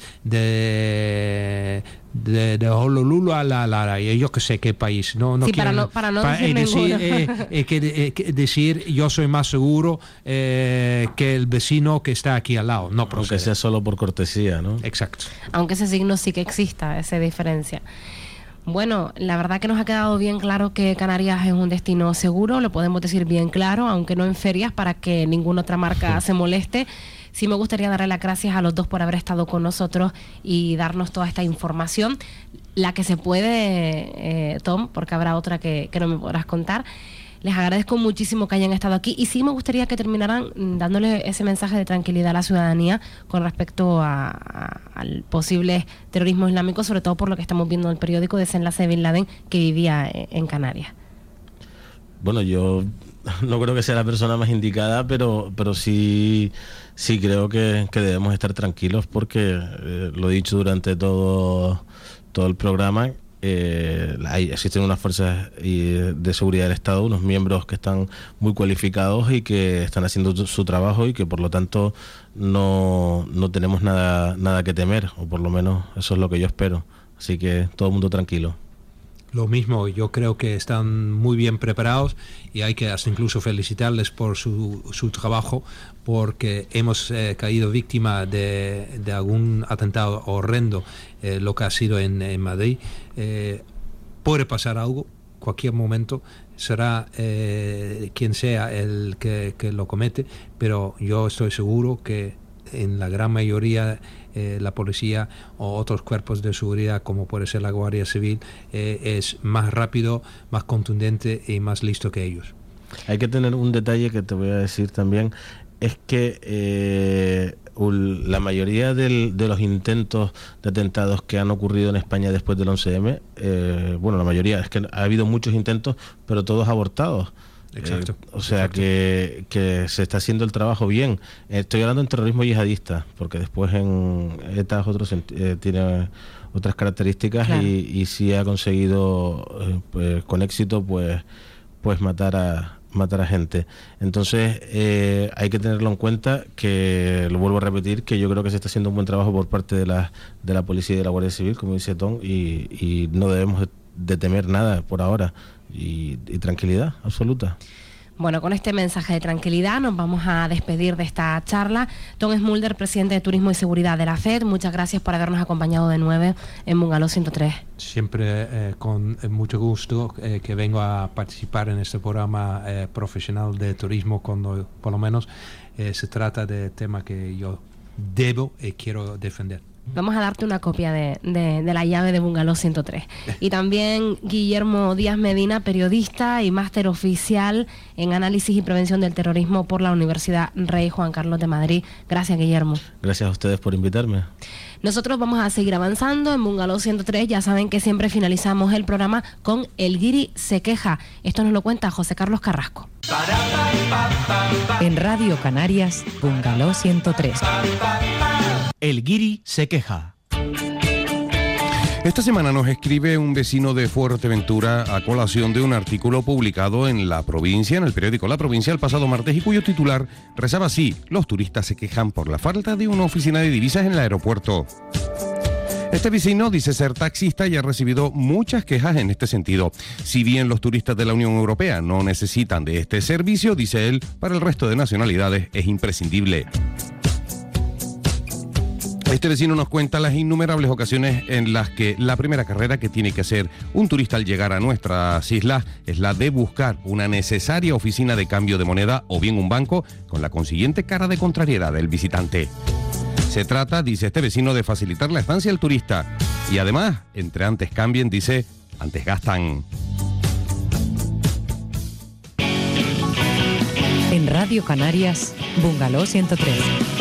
de de, de Honolulu a la Lara, y yo que sé qué país. No, no Sí, quiero, para no- para no pa- decir eh, decir, ninguno. eh, eh, que, eh, que decir yo soy más seguro eh, que el vecino que está aquí al lado. No procede. Aunque sea solo por cortesía, ¿no? Exacto. Aunque ese signo sí que exista, esa diferencia. Bueno, la verdad que nos ha quedado bien claro que Canarias es un destino seguro, lo podemos decir bien claro, aunque no en ferias, para que ninguna otra marca se moleste. Sí me gustaría darle las gracias a los dos por haber estado con nosotros y darnos toda esta información, la que se puede, eh, Tom, porque habrá otra que, que no me podrás contar. Les agradezco muchísimo que hayan estado aquí, y sí me gustaría que terminaran mm, dándole ese mensaje de tranquilidad a la ciudadanía con respecto a, a- al posible terrorismo islámico, sobre todo por lo que estamos viendo en el periódico, desenlace de Bin Laden, que vivía eh, en Canarias. Bueno, yo no creo que sea la persona más indicada, pero, pero sí, sí creo que, que debemos estar tranquilos, porque eh, lo he dicho durante todo, todo el programa. Eh, hay, existen unas fuerzas eh, de seguridad del Estado, unos miembros que están muy cualificados y que están haciendo su, su trabajo, y que por lo tanto no, no tenemos nada, nada que temer, o por lo menos eso es lo que yo espero. Así que todo el mundo tranquilo. Lo mismo, yo creo que están muy bien preparados, y hay que hasta incluso felicitarles por su, su trabajo, porque hemos eh, caído víctima de, de algún atentado horrendo, eh, lo que ha sido en, en Madrid. Eh, puede pasar algo, cualquier momento, será eh, quien sea el que, que lo comete, pero yo estoy seguro que en la gran mayoría eh, la policía o otros cuerpos de seguridad, como puede ser la Guardia Civil, eh, es más rápido, más contundente y más listo que ellos. Hay que tener un detalle que te voy a decir también, es que eh, ul- la mayoría del- de los intentos de atentados que han ocurrido en España después del once eme, eh, bueno, la mayoría, es que ha habido muchos intentos, pero todos abortados. Exacto. Eh, o sea, que, que se está haciendo el trabajo bien. Eh, estoy hablando en terrorismo yihadista, porque después en ETA es otro senti- eh, tiene otras características. Claro. y, y sí ha conseguido eh, pues, con éxito pues, pues matar a matar a gente. Entonces eh, hay que tenerlo en cuenta, que lo vuelvo a repetir, que yo creo que se está haciendo un buen trabajo por parte de la, de la policía y de la Guardia Civil, como dice Tom, y, y no debemos de, de temer nada por ahora. Y, y tranquilidad absoluta. Bueno, con este mensaje de tranquilidad nos vamos a despedir de esta charla. Tom Smulder, presidente de Turismo y Seguridad de la F E D, muchas gracias por habernos acompañado de nuevo en Bungalow ciento tres. Siempre eh, con eh, mucho gusto eh, que vengo a participar en este programa eh, profesional de turismo, cuando por lo menos eh, se trata de tema que yo debo y quiero defender. Vamos a darte una copia de, de, de la llave de Bungalow ciento tres. Y también Guillermo Díaz Medina, periodista y máster oficial en análisis y prevención del terrorismo por la Universidad Rey Juan Carlos de Madrid. Gracias, Guillermo. Gracias a ustedes por invitarme. Nosotros vamos a seguir avanzando en Bungalow ciento tres. Ya saben que siempre finalizamos el programa con El Guiri se queja. Esto nos lo cuenta José Carlos Carrasco. En Radio Canarias, Bungalow ciento tres. El Guiri se queja. Esta semana nos escribe un vecino de Fuerteventura a colación de un artículo publicado en La Provincia, en el periódico La Provincia, el pasado martes, y cuyo titular rezaba así: los turistas se quejan por la falta de una oficina de divisas en el aeropuerto. Este vecino dice ser taxista y ha recibido muchas quejas en este sentido. Si bien los turistas de la Unión Europea no necesitan de este servicio, dice él, para el resto de nacionalidades es imprescindible. Este vecino nos cuenta las innumerables ocasiones en las que la primera carrera que tiene que hacer un turista al llegar a nuestras islas es la de buscar una necesaria oficina de cambio de moneda o bien un banco, con la consiguiente cara de contrariedad del visitante. Se trata, dice este vecino, de facilitar la estancia al turista y además, entre antes cambien, dice, antes gastan. En Radio Canarias, Bungalow ciento tres.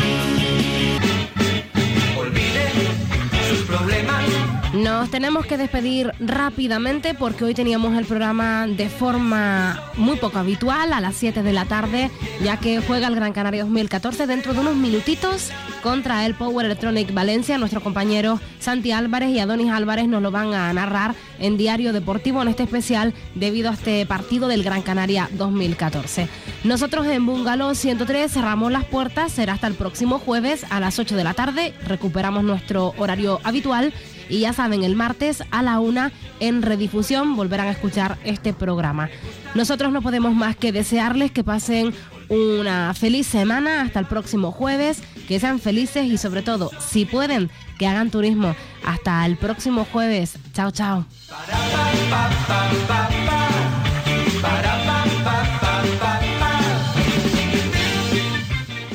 Nos tenemos que despedir rápidamente porque hoy teníamos el programa de forma muy poco habitual, a las siete de la tarde, ya que juega el Gran Canaria dos mil catorce dentro de unos minutitos contra el Power Electronic Valencia. Nuestro compañero Santi Álvarez y Adonis Álvarez nos lo van a narrar en Diario Deportivo en este especial debido a este partido del Gran Canaria dos mil catorce. Nosotros en Bungalow ciento tres cerramos las puertas, será hasta el próximo jueves a las ocho de la tarde, recuperamos nuestro horario habitual. Y ya saben, el martes a la una en redifusión volverán a escuchar este programa. Nosotros no podemos más que desearles que pasen una feliz semana hasta el próximo jueves, que sean felices y sobre todo, si pueden, que hagan turismo. Hasta el próximo jueves. Chao, chao. Para,